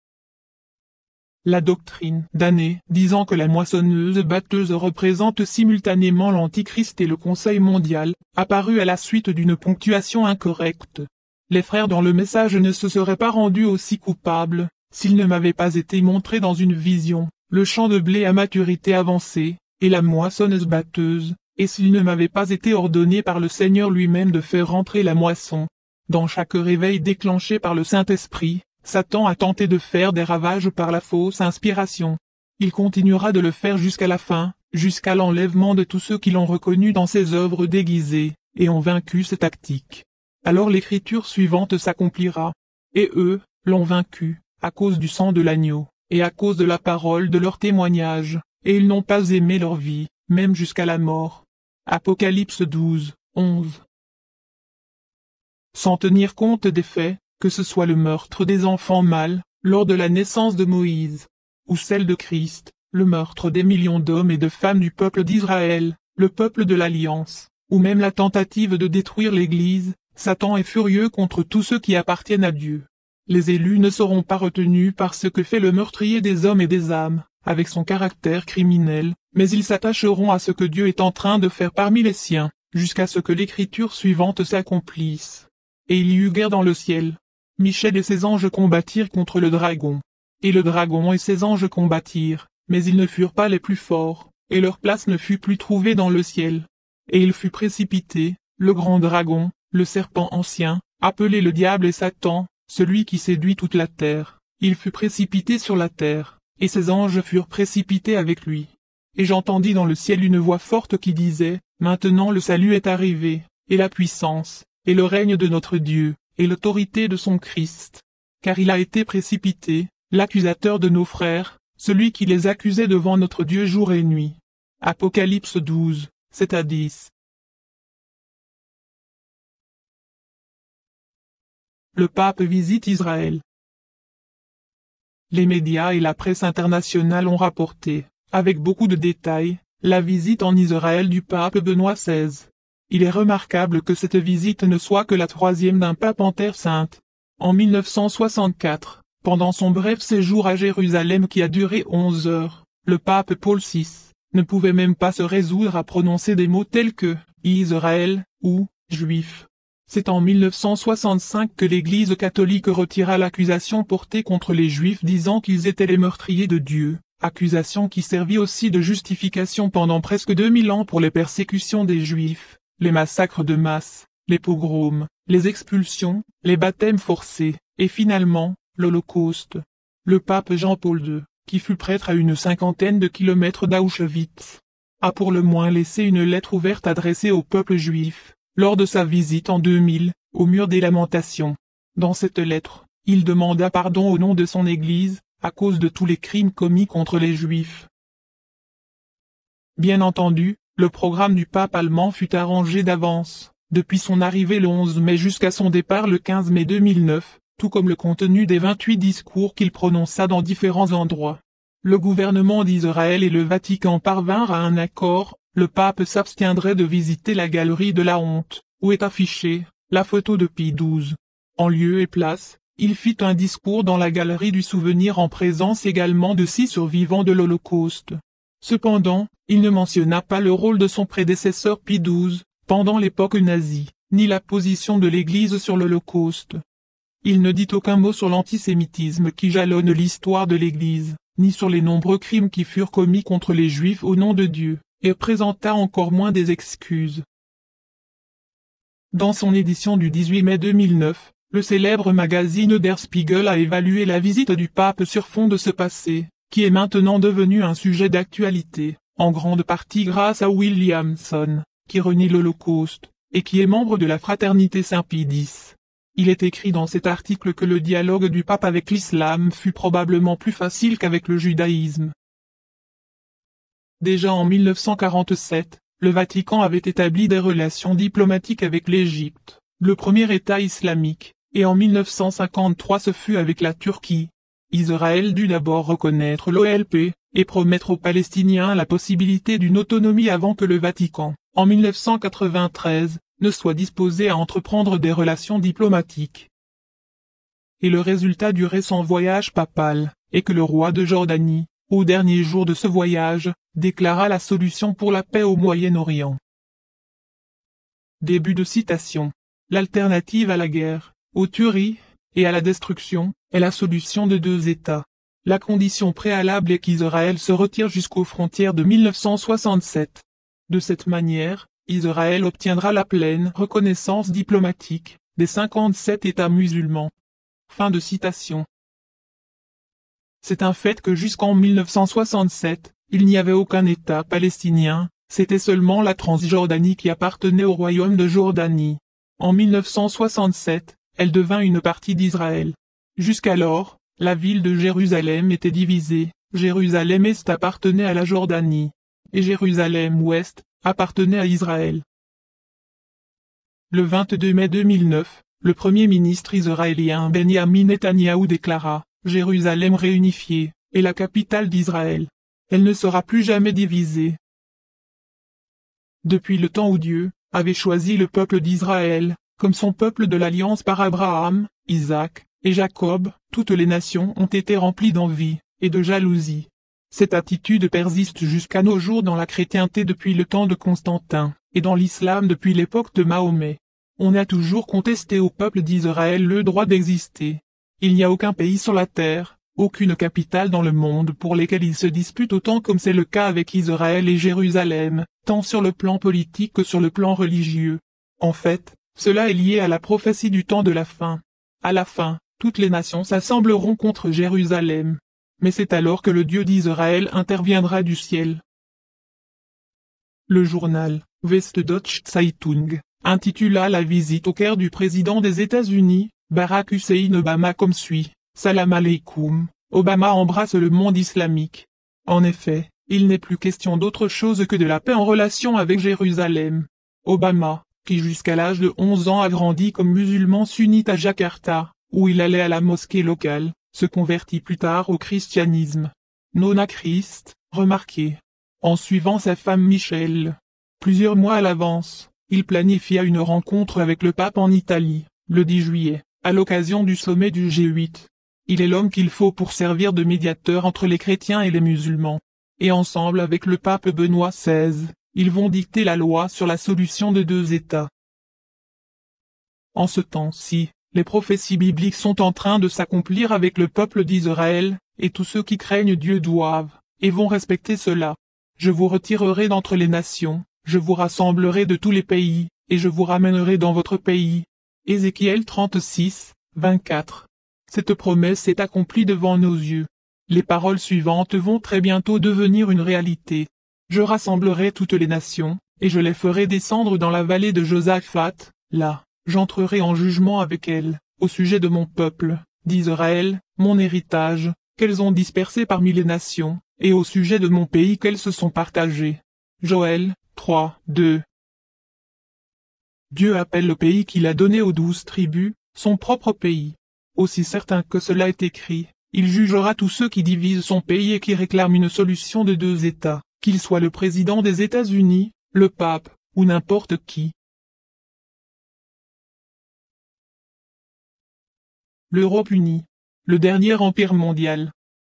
La doctrine d'année disant que la moissonneuse-batteuse représente simultanément l'Antichrist et le Conseil mondial, apparut à la suite d'une ponctuation incorrecte. Les frères dans le message ne se seraient pas rendus aussi coupables, s'ils ne m'avaient pas été montrés dans une vision, le champ de blé à maturité avancée, et la moissonneuse-batteuse, et s'il ne m'avait pas été ordonné par le Seigneur lui-même de faire rentrer la moisson. Dans chaque réveil déclenché par le Saint-Esprit, Satan a tenté de faire des ravages par la fausse inspiration. Il continuera de le faire jusqu'à la fin, jusqu'à l'enlèvement de tous ceux qui l'ont reconnu dans ses œuvres déguisées, et ont vaincu ses tactiques. Alors l'écriture suivante s'accomplira. Et eux, l'ont vaincu, à cause du sang de l'agneau, et à cause de la parole de leur témoignage, et ils n'ont pas aimé leur vie, même jusqu'à la mort. Apocalypse 12, 11. Sans tenir compte des faits, que ce soit le meurtre des enfants mâles, lors de la naissance de Moïse, ou celle de Christ, le meurtre des millions d'hommes et de femmes du peuple d'Israël, le peuple de l'Alliance, ou même la tentative de détruire l'Église, Satan est furieux contre tous ceux qui appartiennent à Dieu. Les élus ne seront pas retenus par ce que fait le meurtrier des hommes et des âmes, avec son caractère criminel, mais ils s'attacheront à ce que Dieu est en train de faire parmi les siens, jusqu'à ce que l'écriture suivante s'accomplisse. Et il y eut guerre dans le ciel. Michel et ses anges combattirent contre le dragon. Et le dragon et ses anges combattirent, mais ils ne furent pas les plus forts, et leur place ne fut plus trouvée dans le ciel. Et il fut précipité, le grand dragon, le serpent ancien, appelé le diable et Satan, celui qui séduit toute la terre. Il fut précipité sur la terre, et ses anges furent précipités avec lui. Et j'entendis dans le ciel une voix forte qui disait, Maintenant le salut est arrivé, et la puissance, et le règne de notre Dieu, et l'autorité de son Christ. Car il a été précipité, l'accusateur de nos frères, celui qui les accusait devant notre Dieu jour et nuit. Apocalypse 12, 7-10. Le pape visite Israël. Les médias et la presse internationale ont rapporté, avec beaucoup de détails, la visite en Israël du pape Benoît XVI. Il est remarquable que cette visite ne soit que la troisième d'un pape en Terre Sainte. En 1964, pendant son bref séjour à Jérusalem qui a duré 11 heures, le pape Paul VI ne pouvait même pas se résoudre à prononcer des mots tels que « Israël » ou « Juif ». C'est en 1965 que l'Église catholique retira l'accusation portée contre les Juifs disant qu'ils étaient les meurtriers de Dieu, accusation qui servit aussi de justification pendant presque 2000 ans pour les persécutions des Juifs, les massacres de masse, les pogroms, les expulsions, les baptêmes forcés, et finalement, l'Holocauste. Le pape Jean-Paul II, qui fut prêtre à une cinquantaine de kilomètres d'Auschwitz, a pour le moins laissé une lettre ouverte adressée au peuple juif, lors de sa visite en 2000, au mur des Lamentations. Dans cette lettre, il demanda pardon au nom de son Église, à cause de tous les crimes commis contre les Juifs. Bien entendu, le programme du pape allemand fut arrangé d'avance, depuis son arrivée le 11 mai jusqu'à son départ le 15 mai 2009, tout comme le contenu des 28 discours qu'il prononça dans différents endroits. Le gouvernement d'Israël et le Vatican parvinrent à un accord, le pape s'abstiendrait de visiter la galerie de la honte, où est affichée la photo de Pie XII. En lieu et place, il fit un discours dans la galerie du souvenir en présence également de 6 survivants de l'Holocauste. Cependant, il ne mentionna pas le rôle de son prédécesseur Pie XII, pendant l'époque nazie, ni la position de l'Église sur l'Holocauste. Il ne dit aucun mot sur l'antisémitisme qui jalonne l'histoire de l'Église, ni sur les nombreux crimes qui furent commis contre les Juifs au nom de Dieu, et présenta encore moins des excuses. Dans son édition du 18 mai 2009, le célèbre magazine Der Spiegel a évalué la visite du pape sur fond de ce passé, qui est maintenant devenu un sujet d'actualité, en grande partie grâce à Williamson, qui renie l'Holocauste, et qui est membre de la fraternité Saint-Pie X. Il est écrit dans cet article que le dialogue du pape avec l'islam fut probablement plus facile qu'avec le judaïsme. Déjà en 1947, le Vatican avait établi des relations diplomatiques avec l'Égypte, le premier État islamique, et en 1953 ce fut avec la Turquie. Israël dut d'abord reconnaître l'OLP, et promettre aux Palestiniens la possibilité d'une autonomie avant que le Vatican, en 1993, ne soit disposé à entreprendre des relations diplomatiques. Et le résultat du récent voyage papal, est que le roi de Jordanie, au dernier jour de ce voyage, déclara la solution pour la paix au Moyen-Orient. Début de citation. L'alternative à la guerre, aux tueries, et à la destruction, est la solution de 2 États. La condition préalable est qu'Israël se retire jusqu'aux frontières de 1967. De cette manière, Israël obtiendra la pleine reconnaissance diplomatique des 57 États musulmans. Fin de citation. C'est un fait que jusqu'en 1967, il n'y avait aucun État palestinien, c'était seulement la Transjordanie qui appartenait au royaume de Jordanie. En 1967, elle devint une partie d'Israël. Jusqu'alors, la ville de Jérusalem était divisée, Jérusalem-Est appartenait à la Jordanie, et Jérusalem-Ouest appartenait à Israël. Le 22 mai 2009, le premier ministre israélien Benjamin Netanyahou déclara « Jérusalem réunifiée, est la capitale d'Israël ». elle ne sera plus jamais divisée. Depuis le temps où Dieu avait choisi le peuple d'Israël, comme son peuple de l'alliance par Abraham, Isaac et Jacob, toutes les nations ont été remplies d'envie et de jalousie. Cette attitude persiste jusqu'à nos jours dans la chrétienté depuis le temps de Constantin, et dans l'islam depuis l'époque de Mahomet. On a toujours contesté au peuple d'Israël le droit d'exister. Il n'y a aucun pays sur la terre, aucune capitale dans le monde pour lesquelles ils se disputent autant comme c'est le cas avec Israël et Jérusalem, tant sur le plan politique que sur le plan religieux. En fait, cela est lié à la prophétie du temps de la fin. À la fin, toutes les nations s'assembleront contre Jérusalem. Mais c'est alors que le Dieu d'Israël interviendra du ciel. Le journal, Westdeutsche Zeitung, intitula la visite au Caire du président des États-Unis, Barack Hussein Obama comme suit. Salam alaikum, Obama embrasse le monde islamique. En effet, il n'est plus question d'autre chose que de la paix en relation avec Jérusalem. Obama, qui jusqu'à l'âge de 11 ans a grandi comme musulman sunnite à Jakarta, où il allait à la mosquée locale, se convertit plus tard au christianisme. Non à Christ, remarquez. En suivant sa femme Michelle. Plusieurs mois à l'avance, il planifia une rencontre avec le pape en Italie, le 10 juillet, à l'occasion du sommet du G8. Il est l'homme qu'il faut pour servir de médiateur entre les chrétiens et les musulmans. Et ensemble avec le pape Benoît XVI, ils vont dicter la loi sur la solution de 2 États. En ce temps-ci, les prophéties bibliques sont en train de s'accomplir avec le peuple d'Israël, et tous ceux qui craignent Dieu doivent, et vont respecter cela. Je vous retirerai d'entre les nations, je vous rassemblerai de tous les pays, et je vous ramènerai dans votre pays. Ézéchiel 36, 24. Cette promesse est accomplie devant nos yeux. Les paroles suivantes vont très bientôt devenir une réalité. Je rassemblerai toutes les nations, et je les ferai descendre dans la vallée de Josaphat, là, j'entrerai en jugement avec elles, au sujet de mon peuple, d'Israël, mon héritage, qu'elles ont dispersé parmi les nations, et au sujet de mon pays qu'elles se sont partagées. Joël 3, 2. Dieu appelle le pays qu'il a donné aux 12 tribus, son propre pays. Aussi certain que cela est écrit, il jugera tous ceux qui divisent son pays et qui réclament une solution de 2 États, qu'il soit le président des États-Unis, le pape, ou n'importe qui. L'Europe unie. Le dernier empire mondial.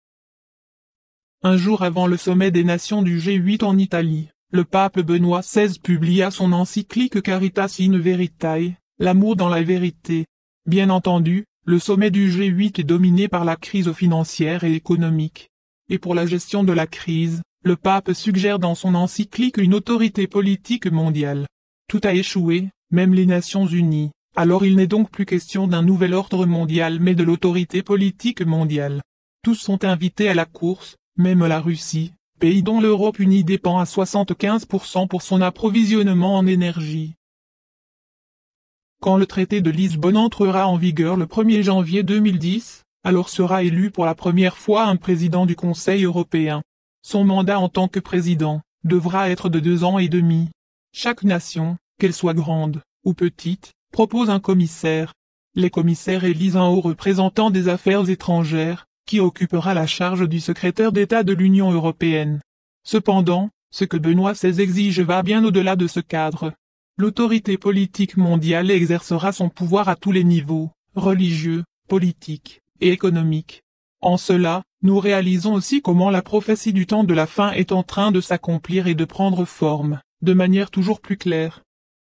Un jour avant le sommet des nations du G8 en Italie, le pape Benoît XVI publia son encyclique Caritas in Veritae, l'amour dans la vérité. Bien entendu, le sommet du G8 est dominé par la crise financière et économique. Et pour la gestion de la crise, le pape suggère dans son encyclique une autorité politique mondiale. Tout a échoué, même les Nations Unies. Alors il n'est donc plus question d'un nouvel ordre mondial mais de l'autorité politique mondiale. Tous sont invités à la course, même la Russie, pays dont l'Europe unie dépend à 75% pour son approvisionnement en énergie. Quand le traité de Lisbonne entrera en vigueur le 1er janvier 2010, alors sera élu pour la première fois un président du Conseil européen. Son mandat en tant que président devra être de 2 ans et demi. Chaque nation, qu'elle soit grande ou petite, propose un commissaire. Les commissaires élisent un haut représentant des affaires étrangères, qui occupera la charge du secrétaire d'État de l'Union européenne. Cependant, ce que Benoît XVI exige va bien au-delà de ce cadre. L'autorité politique mondiale exercera son pouvoir à tous les niveaux, religieux, politiques et économiques. En cela, nous réalisons aussi comment la prophétie du temps de la fin est en train de s'accomplir et de prendre forme, de manière toujours plus claire.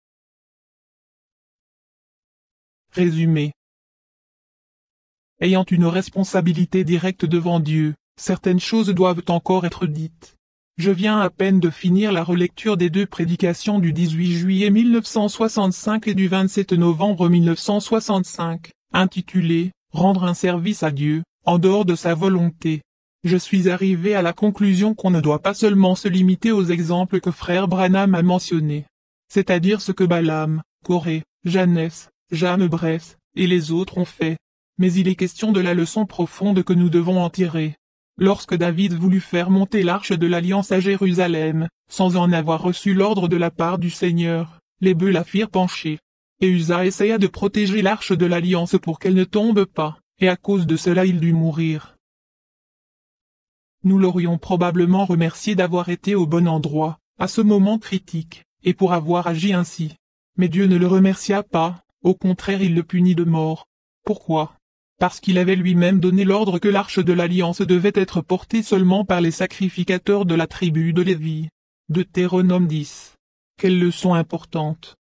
Résumé. Ayant une responsabilité directe devant Dieu, certaines choses doivent encore être dites. Je viens à peine de finir la relecture des 2 prédications du 18 juillet 1965 et du 27 novembre 1965, intitulées « Rendre un service à Dieu, en dehors de sa volonté ». Je suis arrivé à la conclusion qu'on ne doit pas seulement se limiter aux exemples que frère Branham a mentionnés. C'est-à-dire ce que Balaam, Corée, Jannes, Jeanne Bresse, et les autres ont fait. Mais il est question de la leçon profonde que nous devons en tirer. Lorsque David voulut faire monter l'arche de l'Alliance à Jérusalem, sans en avoir reçu l'ordre de la part du Seigneur, les bœufs la firent pencher. Et Uza essaya de protéger l'arche de l'Alliance pour qu'elle ne tombe pas, et à cause de cela il dut mourir. nous l'aurions probablement remercié d'avoir été au bon endroit, à ce moment critique, et pour avoir agi ainsi. Mais Dieu ne le remercia pas, au contraire il le punit de mort. Pourquoi? Parce qu'il avait lui-même donné l'ordre que l'arche de l'Alliance devait être portée seulement par les sacrificateurs de la tribu de Lévi. Deutéronome 10. Quelle leçon importante!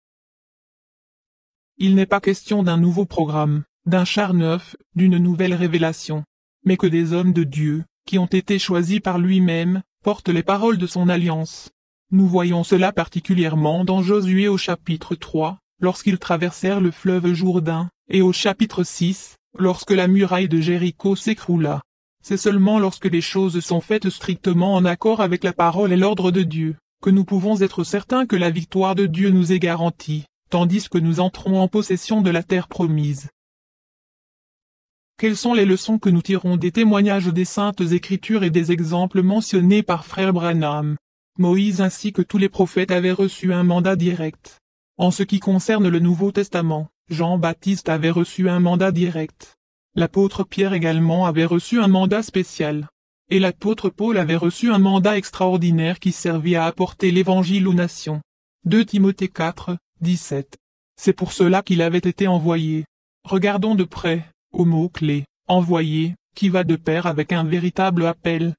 Il n'est pas question d'un nouveau programme, d'un char neuf, d'une nouvelle révélation, mais que des hommes de Dieu, qui ont été choisis par lui-même, portent les paroles de son alliance. Nous voyons cela particulièrement dans Josué au chapitre 3, lorsqu'ils traversèrent le fleuve Jourdain, et au chapitre 6, lorsque la muraille de Jéricho s'écroula. C'est seulement lorsque les choses sont faites strictement en accord avec la parole et l'ordre de Dieu, que nous pouvons être certains que la victoire de Dieu nous est garantie, tandis que nous entrons en possession de la terre promise. Quelles sont les leçons que nous tirons des témoignages des Saintes Écritures et des exemples mentionnés par Frère Branham? Moïse ainsi que tous les prophètes avaient reçu un mandat direct. En ce qui concerne le Nouveau Testament, Jean-Baptiste avait reçu un mandat direct. L'apôtre Pierre également avait reçu un mandat spécial. Et l'apôtre Paul avait reçu un mandat extraordinaire qui servit à apporter l'Évangile aux nations. 2 Timothée 4, 17. C'est pour cela qu'il avait été envoyé. Regardons de près, au mot-clé, envoyé, qui va de pair avec un véritable appel.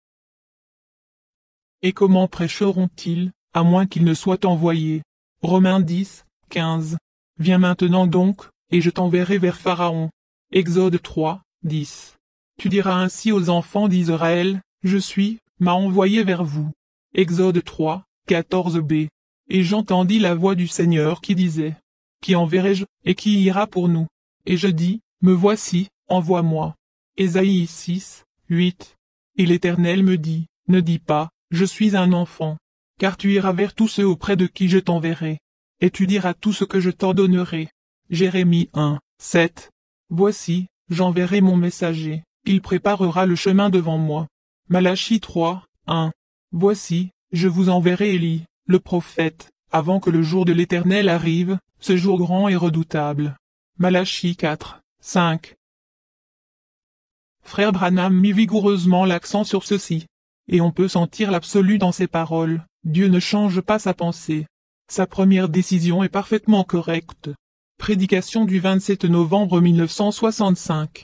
Et comment prêcheront-ils, à moins qu'ils ne soient envoyés? Romains 10, 15. Viens maintenant donc, et je t'enverrai vers Pharaon. Exode 3, 10. Tu diras ainsi aux enfants d'Israël, m'a envoyé vers vous. Exode 3, 14b. Et j'entendis la voix du Seigneur qui disait, qui enverrai-je, et qui ira pour nous? Et je dis, me voici, envoie-moi. Ésaïe 6, 8. Et l'Éternel me dit, ne dis pas, je suis un enfant, car tu iras vers tous ceux auprès de qui je t'enverrai. Et tu diras tout ce que je t'ordonnerai. Jérémie 1, 7. Voici, j'enverrai mon messager, il préparera le chemin devant moi. Malachie 3, 1. Voici, je vous enverrai Élie, le prophète, avant que le jour de l'Éternel arrive, ce jour grand et redoutable. Malachie 4, 5. Frère Branham mit vigoureusement l'accent sur ceci. Et on peut sentir l'absolu dans ses paroles, Dieu ne change pas sa pensée. Sa première décision est parfaitement correcte. Prédication du 27 novembre 1965.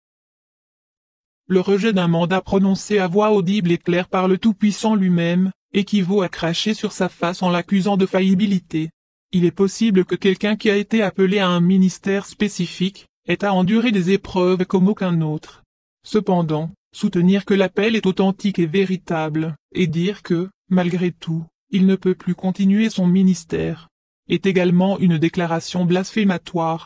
Le rejet d'un mandat prononcé à voix audible et claire par le Tout-Puissant lui-même, équivaut à cracher sur sa face en l'accusant de faillibilité. Il est possible que quelqu'un qui a été appelé à un ministère spécifique, ait à endurer des épreuves comme aucun autre. Cependant, soutenir que l'appel est authentique et véritable, et dire que, malgré tout, il ne peut plus continuer son ministère, est également une déclaration blasphématoire.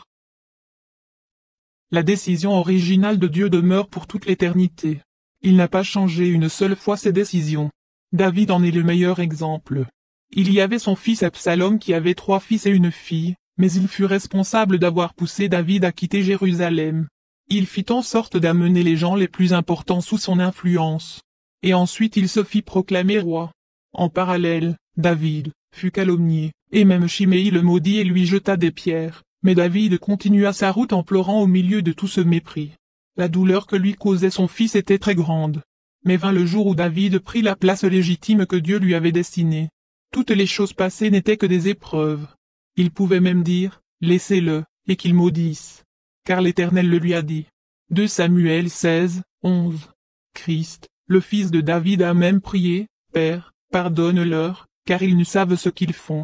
La décision originale de Dieu demeure pour toute l'éternité. Il n'a pas changé une seule fois ses décisions. David en est le meilleur exemple. Il y avait son fils Absalom qui avait 3 fils et une fille, mais il fut responsable d'avoir poussé David à quitter Jérusalem. Il fit en sorte d'amener les gens les plus importants sous son influence. Et ensuite il se fit proclamer roi. En parallèle, David fut calomnié, et même Chiméi le maudit et lui jeta des pierres, mais David continua sa route en pleurant au milieu de tout ce mépris. La douleur que lui causait son fils était très grande. Mais vint le jour où David prit la place légitime que Dieu lui avait destinée. Toutes les choses passées n'étaient que des épreuves. Il pouvait même dire, laissez-le, et qu'il maudisse. Car l'Éternel le lui a dit. 2 Samuel 16, 11. Christ, le fils de David a même prié, Père, pardonne-leur, car ils ne savent ce qu'ils font.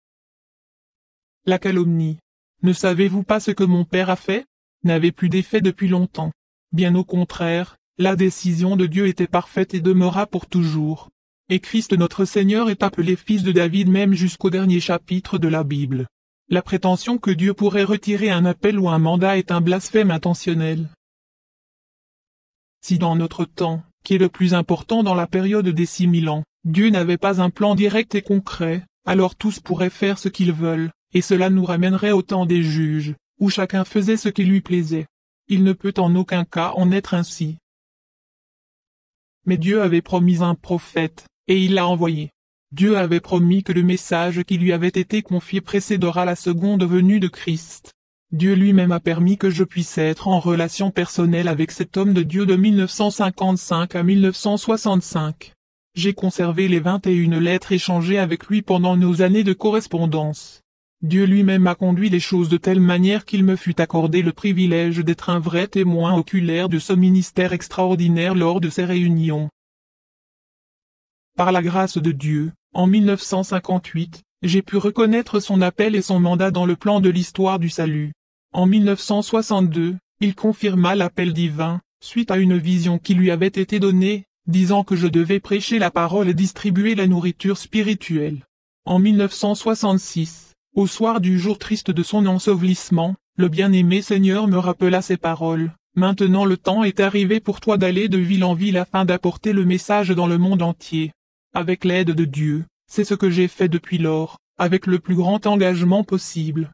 La calomnie. Ne savez-vous pas ce que mon père a fait? N'avait plus d'effet depuis longtemps. Bien au contraire, la décision de Dieu était parfaite et demeura pour toujours. Et Christ notre Seigneur est appelé fils de David même jusqu'au dernier chapitre de la Bible. La prétention que Dieu pourrait retirer un appel ou un mandat est un blasphème intentionnel. Si dans notre temps, qui est le plus important dans la période des 6000 ans, Dieu n'avait pas un plan direct et concret, alors tous pourraient faire ce qu'ils veulent, et cela nous ramènerait au temps des juges, où chacun faisait ce qui lui plaisait. Il ne peut en aucun cas en être ainsi. Mais Dieu avait promis un prophète, et il l'a envoyé. Dieu avait promis que le message qui lui avait été confié précédera la seconde venue de Christ. Dieu lui-même a permis que je puisse être en relation personnelle avec cet homme de Dieu de 1955 à 1965. J'ai conservé les 21 lettres échangées avec lui pendant nos années de correspondance. Dieu lui-même a conduit les choses de telle manière qu'il me fut accordé le privilège d'être un vrai témoin oculaire de ce ministère extraordinaire lors de ces réunions. Par la grâce de Dieu, en 1958, j'ai pu reconnaître son appel et son mandat dans le plan de l'histoire du salut. En 1962, il confirma l'appel divin, suite à une vision qui lui avait été donnée, disant que je devais prêcher la parole et distribuer la nourriture spirituelle. En 1966, au soir du jour triste de son ensevelissement, le bien-aimé Seigneur me rappela ces paroles. Maintenant le temps est arrivé pour toi d'aller de ville en ville afin d'apporter le message dans le monde entier. Avec l'aide de Dieu, c'est ce que j'ai fait depuis lors, avec le plus grand engagement possible.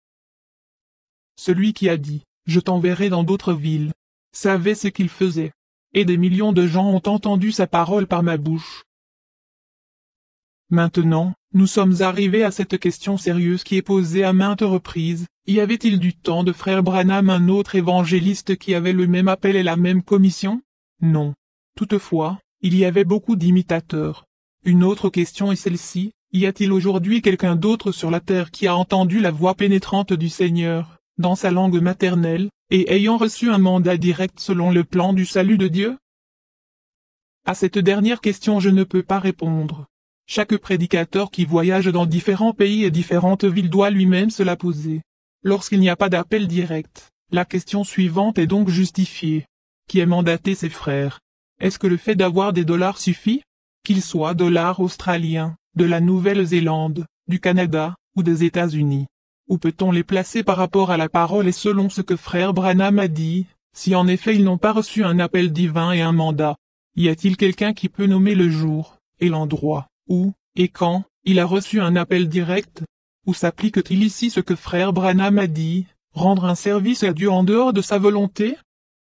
Celui qui a dit, je t'enverrai dans d'autres villes, savait ce qu'il faisait. Et des millions de gens ont entendu sa parole par ma bouche. Maintenant, nous sommes arrivés à cette question sérieuse qui est posée à maintes reprises. Y avait-il du temps de frère Branham un autre évangéliste qui avait le même appel et la même commission? Non. Toutefois, il y avait beaucoup d'imitateurs. Une autre question est celle-ci, y a-t-il aujourd'hui quelqu'un d'autre sur la terre qui a entendu la voix pénétrante du Seigneur, dans sa langue maternelle, et ayant reçu un mandat direct selon le plan du salut de Dieu? À cette dernière question je ne peux pas répondre. Chaque prédicateur qui voyage dans différents pays et différentes villes doit lui-même se la poser. Lorsqu'il n'y a pas d'appel direct, la question suivante est donc justifiée. Qui est mandaté ses frères? Est-ce que le fait d'avoir des dollars suffit? Qu'ils soient dollars australiens, de la Nouvelle-Zélande, du Canada, ou des États-Unis. Où peut-on les placer par rapport à la parole et selon ce que frère Branham a dit, si en effet ils n'ont pas reçu un appel divin et un mandat? Y a-t-il quelqu'un qui peut nommer le jour, et l'endroit, où, et quand, il a reçu un appel direct? Où s'applique-t-il ici ce que frère Branham a dit, rendre un service à Dieu en dehors de sa volonté?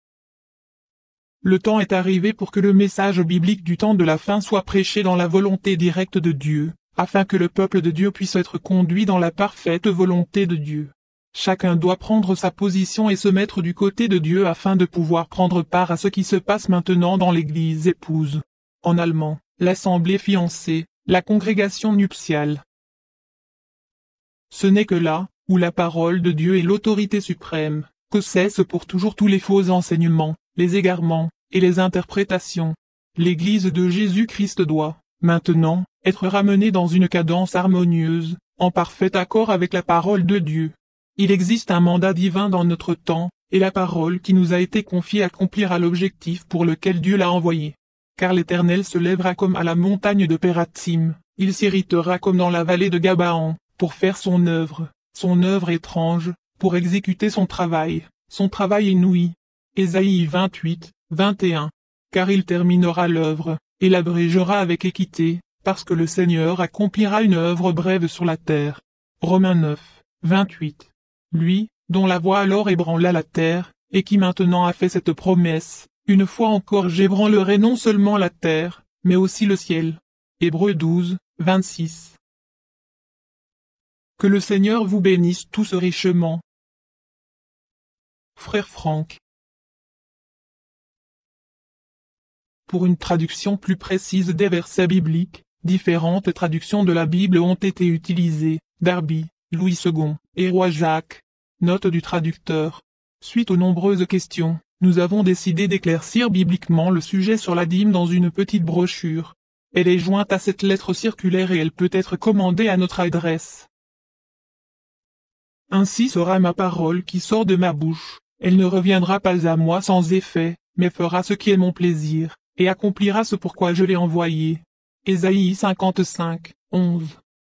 Le temps est arrivé pour que le message biblique du temps de la fin soit prêché dans la volonté directe de Dieu, afin que le peuple de Dieu puisse être conduit dans la parfaite volonté de Dieu. Chacun doit prendre sa position et se mettre du côté de Dieu afin de pouvoir prendre part à ce qui se passe maintenant dans l'église épouse. En allemand, l'assemblée fiancée, la congrégation nuptiale. Ce n'est que là, où la parole de Dieu est l'autorité suprême, que cessent pour toujours tous les faux enseignements, les égarements, et les interprétations. L'Église de Jésus-Christ doit, maintenant, être ramenée dans une cadence harmonieuse, en parfait accord avec la parole de Dieu. Il existe un mandat divin dans notre temps, et la parole qui nous a été confiée accomplira l'objectif pour lequel Dieu l'a envoyé. Car l'Éternel se lèvera comme à la montagne de Pératsim, il s'irritera comme dans la vallée de Gabaon, pour faire son œuvre étrange, pour exécuter son travail inouï. Ésaïe 28, 21. Car il terminera l'œuvre, et l'abrégera avec équité, parce que le Seigneur accomplira une œuvre brève sur la terre. Romains 9, 28. Lui, dont la voix alors ébranla la terre, et qui maintenant a fait cette promesse, une fois encore j'ébranlerai non seulement la terre, mais aussi le ciel. Hébreux 12, 26. Que le Seigneur vous bénisse tous richement. Frère Franck. Pour une traduction plus précise des versets bibliques, différentes traductions de la Bible ont été utilisées, Darby, Louis II, et Roi Jacques. Note du traducteur. Suite aux nombreuses questions, nous avons décidé d'éclaircir bibliquement le sujet sur la dîme dans une petite brochure. Elle est jointe à cette lettre circulaire et elle peut être commandée à notre adresse. Ainsi sera ma parole qui sort de ma bouche, elle ne reviendra pas à moi sans effet, mais fera ce qui est mon plaisir, et accomplira ce pourquoi je l'ai envoyé. Ésaïe 55, 11.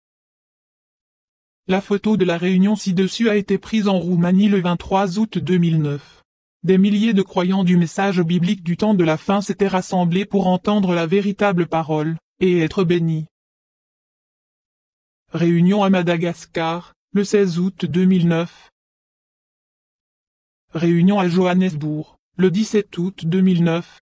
La photo de la réunion ci-dessus a été prise en Roumanie le 23 août 2009. Des milliers de croyants du message biblique du temps de la fin s'étaient rassemblés pour entendre la véritable parole, et être bénis. Réunion à Madagascar, le 16 août 2009. Réunion à Johannesburg, le 17 août 2009.